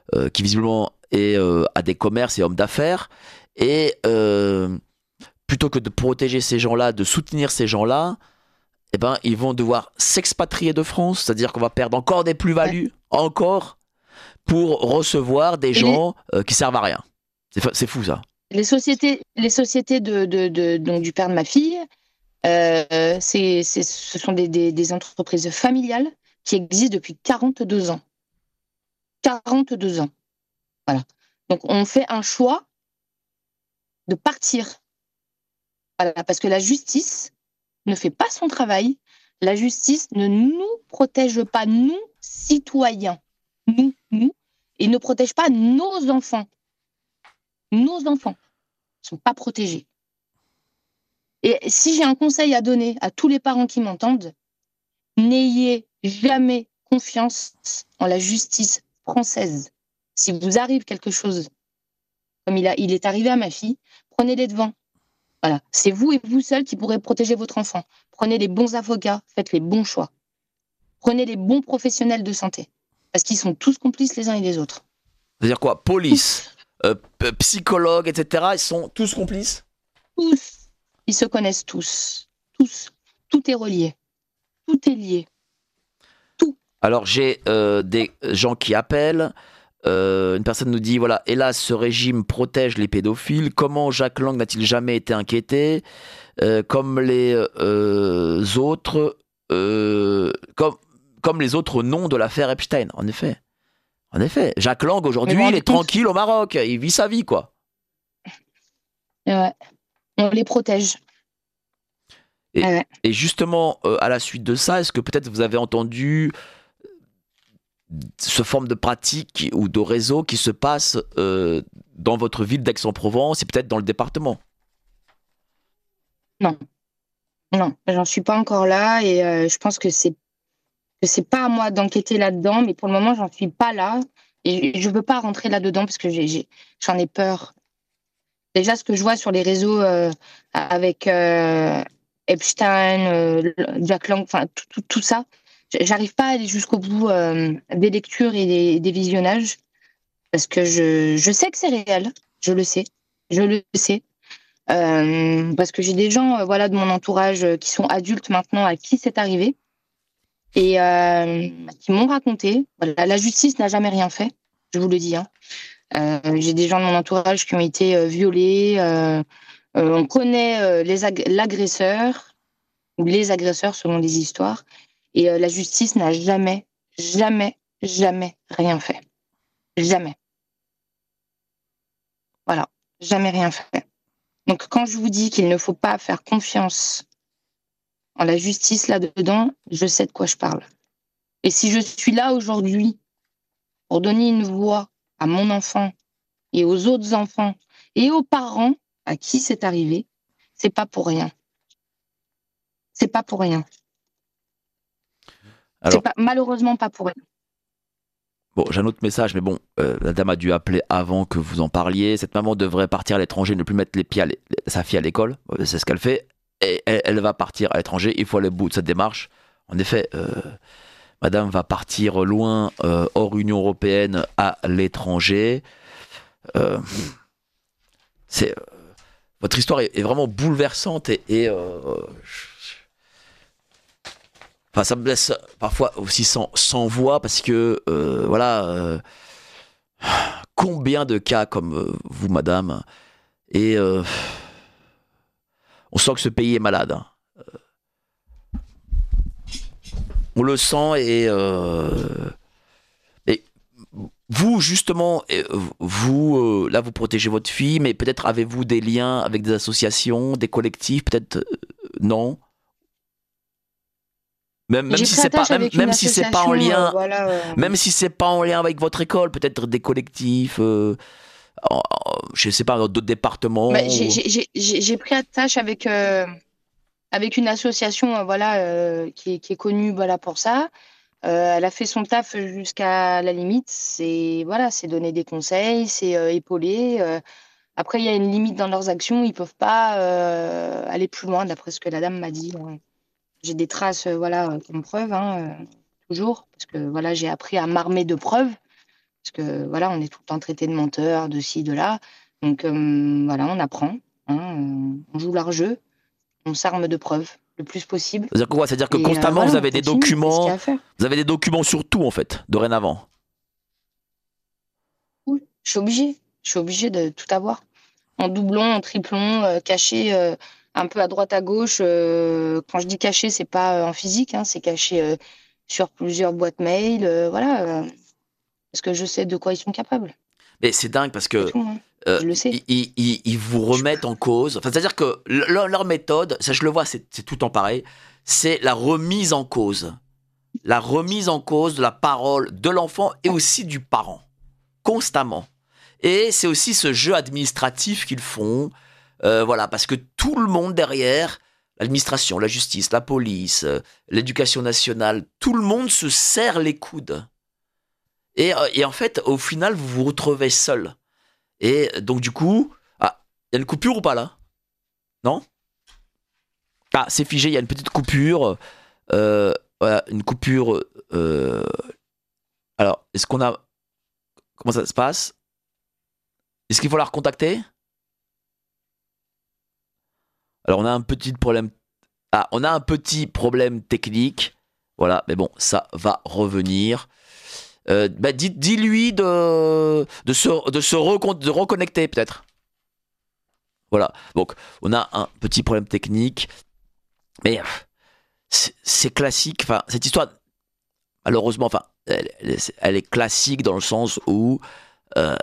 euh, qui visiblement est euh, à des commerces et homme d'affaires, et euh, plutôt que de protéger ces gens-là, de soutenir ces gens-là, eh ben, ils vont devoir s'expatrier de France, c'est-à-dire qu'on va perdre encore des plus-values, ouais. encore, pour recevoir des et gens les... euh, qui servent à rien. C'est, c'est fou, ça. Les sociétés, les sociétés de, de, de, donc, du père de ma fille, euh, c'est, c'est, ce sont des, des, des entreprises familiales qui existent depuis quarante-deux ans. quarante-deux ans. Voilà. Donc, on fait un choix de partir. Voilà, parce que la justice ne fait pas son travail. La justice ne nous protège pas, nous, citoyens. Nous, nous. Et ne protège pas nos enfants. Nos enfants ne sont pas protégés. Et si j'ai un conseil à donner à tous les parents qui m'entendent, n'ayez jamais confiance en la justice française. Si vous arrive quelque chose, comme il, a, il est arrivé à ma fille, prenez les devants. Voilà. C'est vous et vous seul qui pourrez protéger votre enfant. Prenez les bons avocats, faites les bons choix. Prenez les bons professionnels de santé. Parce qu'ils sont tous complices les uns et les autres. C'est-à-dire quoi? Police, euh, psychologue, et cetera. Ils sont tous complices? Tous. Ils se connaissent tous. Tous. Tout est relié. Tout est lié. Tout. Alors, j'ai euh, des gens qui appellent. Euh, une personne nous dit, voilà, hélas, ce régime protège les pédophiles. Comment Jack Lang n'a-t-il jamais été inquiété euh, comme les euh, autres, euh, comme, comme les autres noms de l'affaire Epstein. En effet. En effet. Jack Lang, aujourd'hui, il est compte... tranquille au Maroc. Il vit sa vie, quoi. Ouais. On les protège. Et, ouais. et justement, euh, à la suite de ça, est-ce que peut-être vous avez entendu ce forme de pratique ou de réseau qui se passe euh, dans votre ville d'Aix-en-Provence et peut-être dans le département? Non. Non, j'en suis pas encore là et euh, je pense que c'est que c'est pas à moi d'enquêter là-dedans, mais pour le moment, j'en suis pas là et je veux pas rentrer là-dedans parce que j'ai, j'ai, j'en ai peur. Déjà, ce que je vois sur les réseaux euh, avec euh, Epstein, euh, Jack Lang, enfin tout, tout, tout ça, j'arrive pas à aller jusqu'au bout euh, des lectures et des, des visionnages parce que je, je sais que c'est réel, je le sais, je le sais, euh, parce que j'ai des gens euh, voilà, de mon entourage euh, qui sont adultes maintenant à qui c'est arrivé et euh, qui m'ont raconté. Voilà, la justice n'a jamais rien fait, je vous le dis. Hein. Euh, j'ai des gens de mon entourage qui ont été euh, violés. Euh, euh, on connaît euh, les ag- l'agresseur ou les agresseurs selon les histoires. Et euh, la justice n'a jamais, jamais, jamais rien fait. Jamais. Voilà. Jamais rien fait. Donc, quand je vous dis qu'il ne faut pas faire confiance en la justice là-dedans, je sais de quoi je parle. Et si je suis là aujourd'hui pour donner une voix à mon enfant et aux autres enfants et aux parents à qui c'est arrivé, c'est pas pour rien. C'est pas pour rien. Alors, c'est pas, malheureusement pas pour rien. Bon, j'ai un autre message, mais bon, euh, la dame a dû appeler avant que vous en parliez. Cette maman devrait partir à l'étranger, ne plus mettre les pieds à l'é- sa fille à l'école. C'est ce qu'elle fait. Et elle, elle va partir à l'étranger. Il faut aller au bout de cette démarche. En effet, euh, madame va partir loin, euh, hors Union européenne, à l'étranger. Euh, c'est, euh, votre histoire est, est vraiment bouleversante et... et euh, Enfin, ça me laisse parfois aussi sans, sans voix parce que, euh, voilà, euh, combien de cas comme euh, vous, madame, et euh, on sent que ce pays est malade. Hein. On le sent et, euh, et vous, justement, vous, euh, là, vous protégez votre fille, mais peut-être avez-vous des liens avec des associations, des collectifs, peut-être euh, non? Même, même si c'est pas même, même si c'est pas en lien, euh, voilà, euh... même si c'est pas en lien avec votre école, peut-être des collectifs, euh, en, en, je sais pas, dans d'autres départements. Bah, j'ai, j'ai, j'ai, j'ai pris attache avec euh, avec une association, euh, voilà, euh, qui, est, qui est connue, voilà, pour ça. Euh, elle a fait son taf jusqu'à la limite. C'est voilà, c'est donner des conseils, c'est euh, épauler. Euh, après, il y a une limite dans leurs actions. Ils peuvent pas euh, aller plus loin, d'après ce que la dame m'a dit. Ouais. J'ai des traces, euh, voilà, comme preuve, hein, euh, toujours, parce que voilà, j'ai appris à m'armer de preuves. Parce que voilà, on est tout le temps traité de menteur, de ci, de là. Donc euh, voilà, on apprend, hein, euh, on joue leur jeu, on s'arme de preuves le plus possible. C'est-à-dire quoi? C'est-à-dire que Et, constamment, euh, voilà, vous avez on des continue, c'est ce qu'il y documents, a à faire. vous avez des documents sur tout, en fait, dorénavant. Oui, je suis obligée, je suis obligée de tout avoir. En doublon, en triplon, euh, caché euh, un peu à droite, à gauche. euh, quand je dis caché, c'est pas euh, en physique, hein, c'est caché euh, sur plusieurs boîtes mail, euh, voilà, euh, parce que je sais de quoi ils sont capables. Mais c'est dingue parce C'est que tout, hein. euh, Je le sais. ils, ils- ils- ils vous remettent en cause. Enfin, c'est-à-dire que leur, leur méthode, ça je le vois, c'est, c'est tout le temps pareil, c'est la remise en cause. La remise en cause de la parole de l'enfant et aussi du parent, constamment. Et c'est aussi ce jeu administratif qu'ils font, euh, voilà, parce que tout le monde derrière, l'administration, la justice, la police, euh, l'éducation nationale, tout le monde se serre les coudes. Et, euh, et en fait, au final, vous vous retrouvez seul. Et donc du coup, ah, il y a une coupure ou pas là? Non? Ah, c'est figé, il y a une petite coupure. Euh, voilà, une coupure. euh, Alors, est-ce qu'on a... Comment ça se passe? Est-ce qu'il faut la recontacter? Alors, on a un petit problème... Ah, on a un petit problème technique. Voilà, mais bon, ça va revenir. Euh, bah, dis, dis-lui de, de, se, de se recon- de reconnecter, peut-être. Voilà, donc on a un petit problème technique. Mais c'est, c'est classique. Enfin, cette histoire, malheureusement, enfin, elle, elle, elle est classique dans le sens où euh,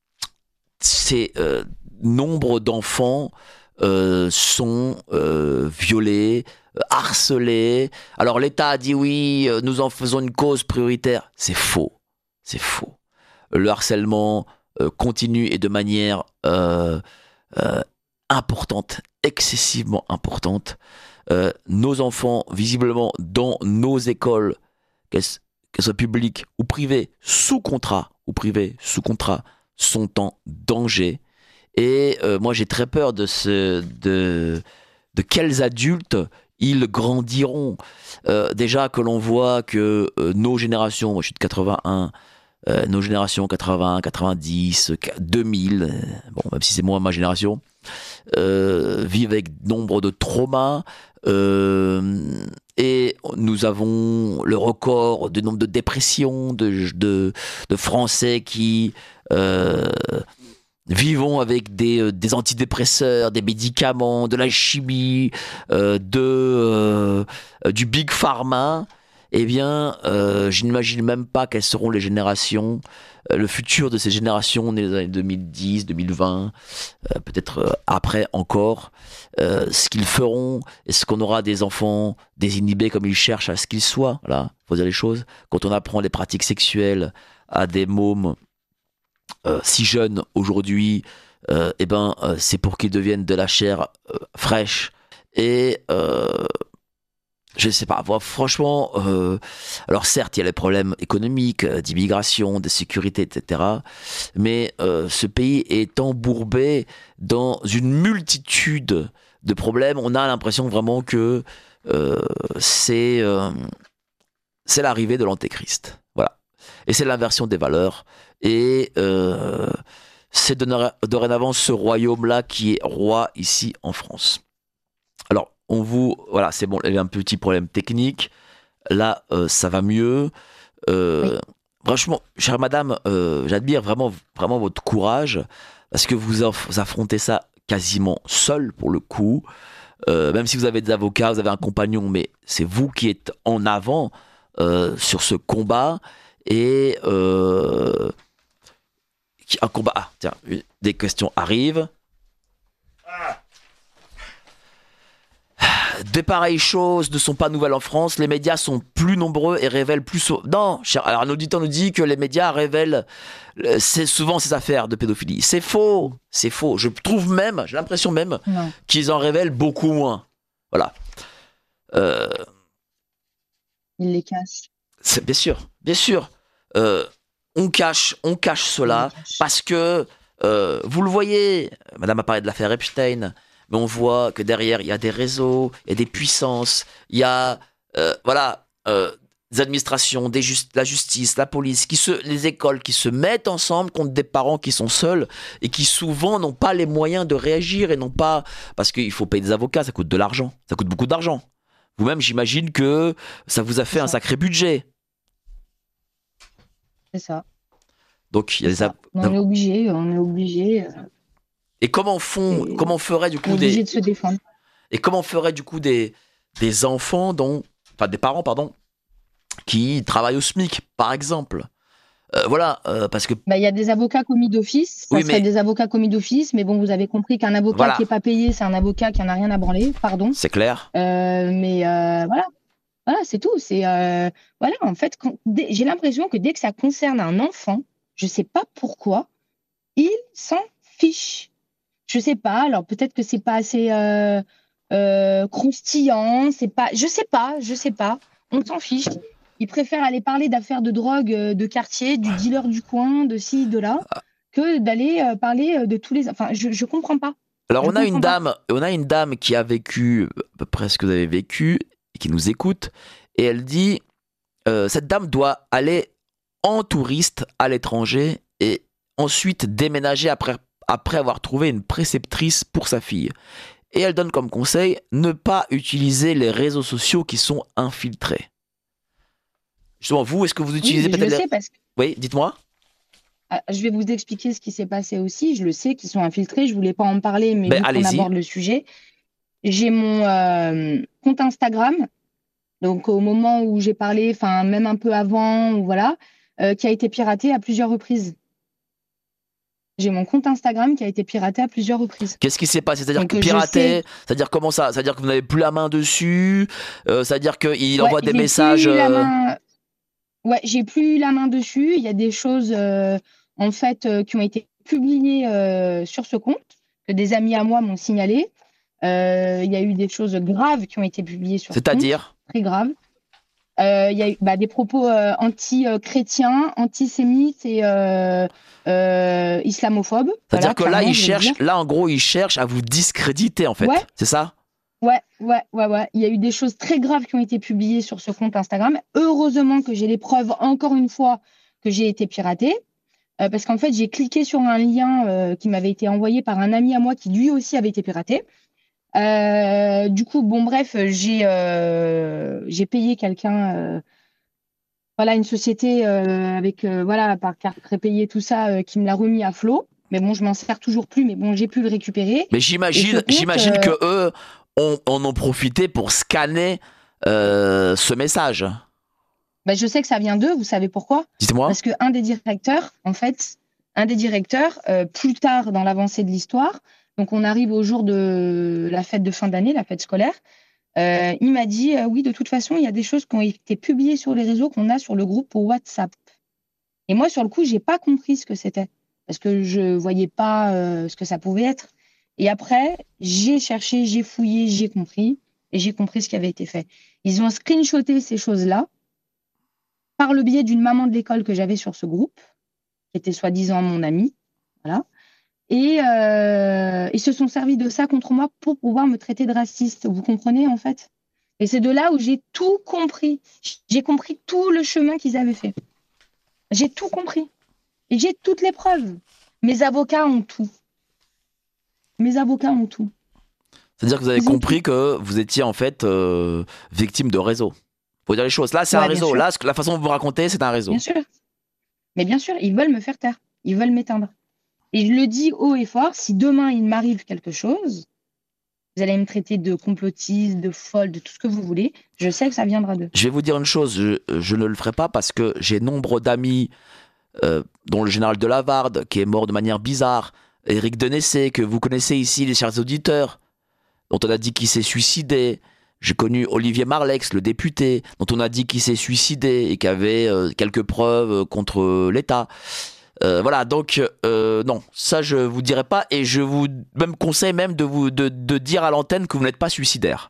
c'est euh, nombre d'enfants euh, sont euh, violés, harcelés. Alors l'État a dit oui, nous en faisons une cause prioritaire. C'est faux, c'est faux. Le harcèlement euh, continue et de manière euh, euh, importante, excessivement importante. Euh, nos enfants, visiblement, dans nos écoles, qu'elles, qu'elles soient publiques ou privées, sous contrat ou privées, sous contrat, sont en danger. Et euh, moi, j'ai très peur de ce, de, de quels adultes ils grandiront. Euh, déjà que l'on voit que euh, nos générations, moi je suis de quatre-vingt-un, euh, nos générations quatre-vingts, quatre-vingt-dix, deux mille, euh, bon, même si c'est moins ma génération, euh, vivent avec nombre de traumas. Euh, et nous avons le record du nombre de dépressions, de, de, de Français qui euh, vivons avec des, des antidépresseurs, des médicaments, de la chimie, euh, de, euh, du big pharma. Eh bien, euh, je n'imagine même pas quelles seront les générations, euh, le futur de ces générations nées dans les années deux mille dix, deux mille vingt, euh, peut-être euh, après encore, euh, ce qu'ils feront. Est-ce qu'on aura des enfants désinhibés comme ils cherchent à ce qu'ils soient? Voilà, faut dire les choses. Quand on apprend les pratiques sexuelles à des mômes euh, si jeunes aujourd'hui, euh, eh ben, euh, c'est pour qu'ils deviennent de la chair euh, fraîche. Et euh, je sais pas, moi, franchement, euh, alors certes, il y a les problèmes économiques, euh, d'immigration, de sécurité, et cetera. Mais euh, ce pays est embourbé dans une multitude de problèmes. On a l'impression vraiment que euh, c'est euh, c'est l'arrivée de l'antéchrist. Voilà. Et c'est l'inversion des valeurs. Et euh, c'est dorénavant ce royaume-là qui est roi ici en France. Alors, on vous... Voilà, c'est bon, il y a un petit problème technique. Là, euh, ça va mieux. Euh, oui. Franchement, chère madame, euh, j'admire vraiment, vraiment votre courage parce que vous, aff- vous affrontez ça quasiment seul pour le coup. Euh, même si vous avez des avocats, vous avez un compagnon, mais c'est vous qui êtes en avant euh, sur ce combat. Et euh, un combat... Ah, tiens, des questions arrivent. Ah. De pareilles choses ne sont pas nouvelles en France. Les médias sont plus nombreux et révèlent plus... So- non, cher... alors un auditeur nous dit que les médias révèlent euh, c'est souvent ces affaires de pédophilie. C'est faux, c'est faux. Je trouve même, j'ai l'impression même non. qu'ils en révèlent beaucoup moins. Voilà. Euh... Ils les cachent. C'est, bien sûr, bien sûr. Euh, on cache, on cache cela on cache. Parce que euh, vous le voyez. Madame a parlé de l'affaire Epstein. Mais on voit que derrière, il y a des réseaux, il y a des puissances, il y a, euh, voilà, euh, des administrations, des just- la justice, la police, qui se, les écoles qui se mettent ensemble contre des parents qui sont seuls et qui souvent n'ont pas les moyens de réagir et n'ont pas... Parce qu'il faut payer des avocats, ça coûte de l'argent, ça coûte beaucoup d'argent. Vous-même, j'imagine que ça vous a fait un sacré budget. C'est ça. Donc, il y a des... av- On est obligé, on est obligé. euh, Et comment font, Et- comment ferait du on coup est obligé des... de se défendre. Et comment ferait du coup des, des enfants dont... Enfin, des parents, pardon, qui travaillent au SMIC, par exemple. Euh, voilà, euh, parce que... Bah, il y a des avocats commis d'office, ça Oui, serait mais- des avocats commis d'office, mais bon, vous avez compris qu'un avocat Voilà. qui n'est pas payé, c'est un avocat qui en a rien à branler, pardon. C'est clair. Euh, mais euh, voilà, voilà, c'est tout. C'est euh, voilà, en fait, quand- dès- j'ai l'impression que dès que ça concerne un enfant, je sais pas pourquoi, il s'en fiche. Je sais pas. Alors peut-être que c'est pas assez euh, euh, croustillant, c'est pas, je sais pas, je sais pas. On s'en fiche. Il préfère aller parler d'affaires de drogue euh, de quartier, du dealer du coin, de ci, de là, que d'aller euh, parler euh, de tous les. Enfin, je je comprends pas. Alors Je on a une comprends pas. dame, on a une dame qui a vécu à peu près ce que vous avez vécu et qui nous écoute et elle dit euh, cette dame doit aller en touriste à l'étranger et ensuite déménager après après avoir trouvé une préceptrice pour sa fille. Et elle donne comme conseil ne pas utiliser les réseaux sociaux qui sont infiltrés. Justement, vous, est-ce que vous Oui, utilisez mais je peut-être le les... sais parce que Oui, dites-moi. ah, je vais vous expliquer ce qui s'est passé aussi. Je le sais qu'ils sont infiltrés. Je voulais pas en parler, mais Ben, vu qu'on allez-y. aborde le sujet, j'ai mon euh, compte Instagram. Donc au moment où j'ai parlé, enfin même un peu avant, ou voilà, euh, qui a été piraté à plusieurs reprises. J'ai mon compte Instagram qui a été piraté à plusieurs reprises. Qu'est-ce qui s'est passé? C'est-à-dire Donc, que euh, je pirater, sais- c'est-à-dire comment ça? C'est-à-dire que vous n'avez plus la main dessus, euh, c'est-à-dire qu'il Ouais, envoie des j'ai messages. plus la euh, main- Ouais, j'ai plus la main dessus. Il y a des choses euh, en fait euh, qui ont été publiées euh, sur ce compte que des amis à moi m'ont signalé. Euh, Il y a eu des choses graves qui ont été publiées sur ce compte, C'est-à-dire? très graves. Euh, Il y a eu bah, des propos euh, anti-chrétiens, antisémites et euh, euh, islamophobes. C'est-à-dire Voilà, que là, clairement, il je vais le cherche, dire. là, en gros, il cherche à vous discréditer, en fait. Ouais. C'est ça? Ouais, ouais, ouais, ouais. Il y a eu des choses très graves qui ont été publiées sur ce compte Instagram. Heureusement que j'ai les preuves, encore une fois, que j'ai été piratée. Euh, parce qu'en fait, j'ai cliqué sur un lien euh, qui m'avait été envoyé par un ami à moi qui lui aussi avait été piraté. Euh, du coup, bon, bref, j'ai euh, j'ai payé quelqu'un, euh, voilà, une société euh, avec, euh, voilà, par carte prépayée, tout ça, euh, qui me l'a remis à flot. Mais bon, je m'en sers toujours plus, mais bon, j'ai pu le récupérer. Mais Et ce j'imagine, compte, j'imagine euh, que eux on, en ont profité pour scanner euh, ce message. bah, je sais que ça vient d'eux, vous savez pourquoi? Dites-moi. Parce qu'un des directeurs, en fait, un des directeurs, euh, plus tard dans l'avancée de l'histoire, donc on arrive au jour de la fête de fin d'année, la fête scolaire, euh, il m'a dit, euh, oui, de toute façon, il y a des choses qui ont été publiées sur les réseaux qu'on a sur le groupe WhatsApp. Et moi, sur le coup, j'ai pas compris ce que c'était, parce que je voyais pas euh, ce que ça pouvait être. Et après, j'ai cherché, j'ai fouillé, j'ai compris, et j'ai compris ce qui avait été fait. Ils ont screenshoté ces choses-là, par le biais d'une maman de l'école que j'avais sur ce groupe, qui était soi-disant mon amie, voilà. Et euh, ils se sont servis de ça contre moi pour pouvoir me traiter de raciste. Vous comprenez, en fait? Et c'est de là où j'ai tout compris. J'ai compris tout le chemin qu'ils avaient fait. J'ai tout compris. Et j'ai toutes les preuves. Mes avocats ont tout. Mes avocats ont tout. C'est-à-dire que vous avez Ils ont compris que vous étiez en fait euh, victime de réseau. Faut dire les choses. Là, c'est Ouais, un bien réseau. sûr. Là, ce que- la façon dont vous racontez, c'est un réseau. Bien sûr. Mais bien sûr, ils veulent me faire taire. Ils veulent m'éteindre. Et je le dis haut et fort, si demain il m'arrive quelque chose, vous allez me traiter de complotiste, de folle, de tout ce que vous voulez. Je sais que ça viendra d'eux. Je vais vous dire une chose, je, je ne le ferai pas parce que j'ai nombre d'amis, euh, dont le général de Lavarde, qui est mort de manière bizarre, Éric Denessé, que vous connaissez ici, les chers auditeurs, dont on a dit qu'il s'est suicidé. J'ai connu Olivier Marlex, le député, dont on a dit qu'il s'est suicidé et qui avait euh, quelques preuves euh, contre euh, l'État. Euh, voilà, donc euh, non, ça je vous dirai pas et je vous même conseille même de vous de, de dire à l'antenne que vous n'êtes pas suicidaire.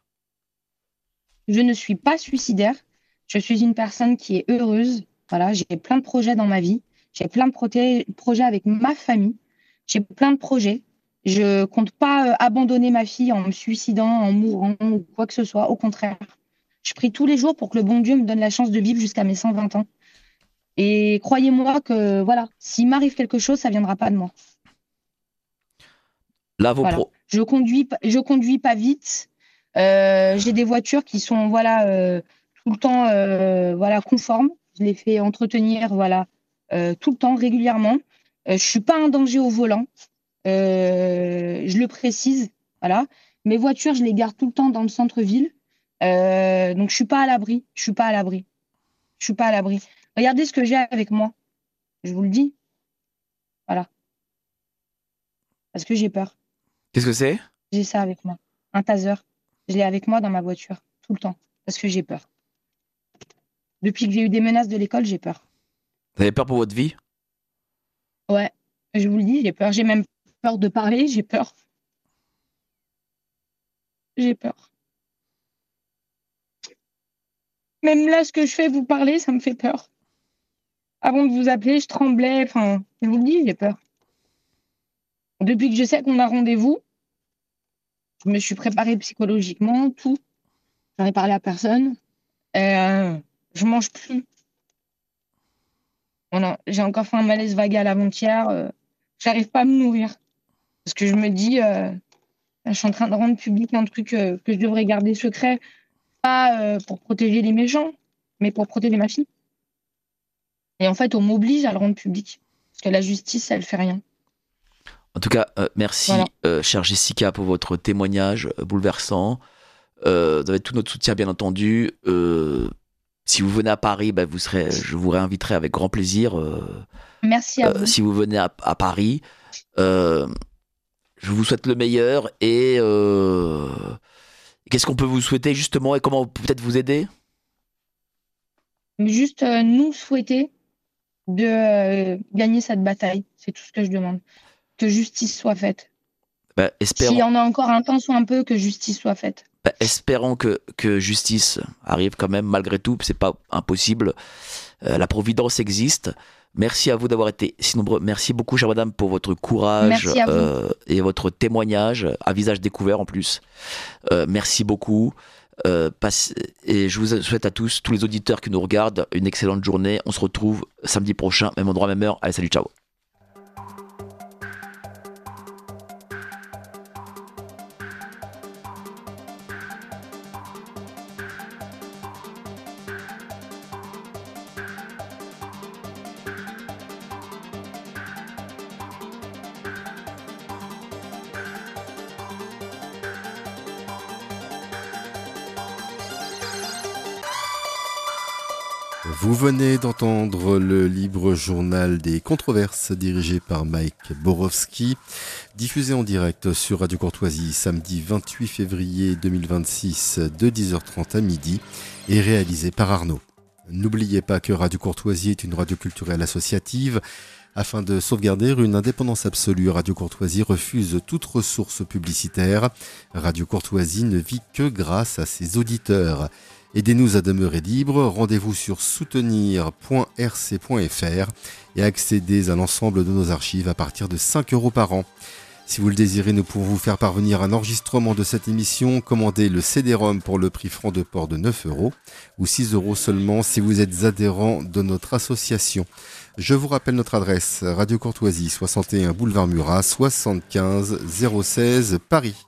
Je ne suis pas suicidaire. Je suis une personne qui est heureuse. Voilà, j'ai plein de projets dans ma vie. J'ai plein de proté- projets avec ma famille. J'ai plein de projets. Je compte pas euh, abandonner ma fille en me suicidant, en mourant ou quoi que ce soit. Au contraire, Je prie tous les jours pour que le bon Dieu me donne la chance de vivre jusqu'à mes cent vingt ans. Et croyez-moi que, voilà, s'il m'arrive quelque chose, ça ne viendra pas de moi. Là, vos Voilà. pro... Je conduis, je conduis pas vite. Euh, j'ai des voitures qui sont, voilà, euh, tout le temps, euh, voilà, conformes. Je les fais entretenir, voilà, euh, tout le temps, régulièrement. Euh, je suis pas un danger au volant. Euh, je le précise, voilà. Mes voitures, je les garde tout le temps dans le centre-ville. Euh, donc, je suis pas à l'abri. Je suis pas à l'abri. Je suis pas à l'abri. Regardez ce que j'ai avec moi. Je vous le dis. Voilà. Parce que j'ai peur. Qu'est-ce que c'est? J'ai ça avec moi. Un taser. Je l'ai avec moi dans ma voiture. Tout le temps. Parce que j'ai peur. Depuis que j'ai eu des menaces de l'école, j'ai peur. Vous avez peur pour votre vie? Ouais. Je vous le dis, j'ai peur. J'ai même peur de parler. J'ai peur. J'ai peur. Même là, ce que je fais, vous parler, ça me fait peur. Avant de vous appeler, je tremblais. Enfin, je vous le dis, j'ai peur. Depuis que je sais qu'on a rendez-vous, je me suis préparée psychologiquement, tout. J'en ai parlé à personne. Euh, je mange plus. Voilà. J'ai encore fait un malaise vagal avant-hier. Euh, j'arrive pas à me nourrir. Parce que je me dis, euh, je suis en train de rendre public un truc euh, que je devrais garder secret. Pas euh, pour protéger les méchants, mais pour protéger ma fille. Et en fait, on m'oblige à le rendre public. Parce que la justice, elle fait rien. En tout cas, euh, merci, Voilà. euh, chère Jessica, pour votre témoignage euh, bouleversant. Euh, vous avez tout notre soutien, bien entendu. Euh, si vous venez à Paris, bah, vous serez, je vous réinviterai avec grand plaisir. Euh, Merci à euh, vous. si vous venez à, à Paris, euh, je vous souhaite le meilleur. Et euh, qu'est-ce qu'on peut vous souhaiter justement et comment on peut peut-être vous aider? Mais juste euh, nous souhaiter de euh, gagner cette bataille. C'est tout ce que je demande. Que justice soit faite. Bah, espérons, S'il y en a encore un temps soit un peu, que justice soit faite. bah, espérons que, que justice arrive quand même malgré tout. C'est pas impossible. Euh, la providence existe. Merci à vous d'avoir été si nombreux. Merci beaucoup, chère madame, pour votre courage Merci à vous. euh, et votre témoignage à visage découvert en plus. Euh, merci beaucoup. Euh, passe- et je vous souhaite à tous, tous les auditeurs qui nous regardent, une excellente journée. On se retrouve samedi prochain, même endroit, même heure. Allez, salut, ciao. Vous venez d'entendre le libre journal des controverses dirigé par Mike Borowski, diffusé en direct sur Radio Courtoisie samedi vingt-huit février deux mille vingt-six de dix heures trente à midi et réalisé par Arnaud. N'oubliez pas que Radio Courtoisie est une radio culturelle associative. Afin de sauvegarder une indépendance absolue, Radio Courtoisie refuse toute ressource publicitaire. Radio Courtoisie ne vit que grâce à ses auditeurs. Aidez-nous à demeurer libre, rendez-vous sur soutenir point r c point f r et accédez à l'ensemble de nos archives à partir de cinq euros par an. Si vous le désirez, nous pouvons vous faire parvenir un enregistrement de cette émission. Commandez le C D-ROM pour le prix franc de port de neuf euros ou six euros seulement si vous êtes adhérent de notre association. Je vous rappelle notre adresse, Radio Courtoisie, soixante et un boulevard Murat, soixante-quinze zéro seize Paris.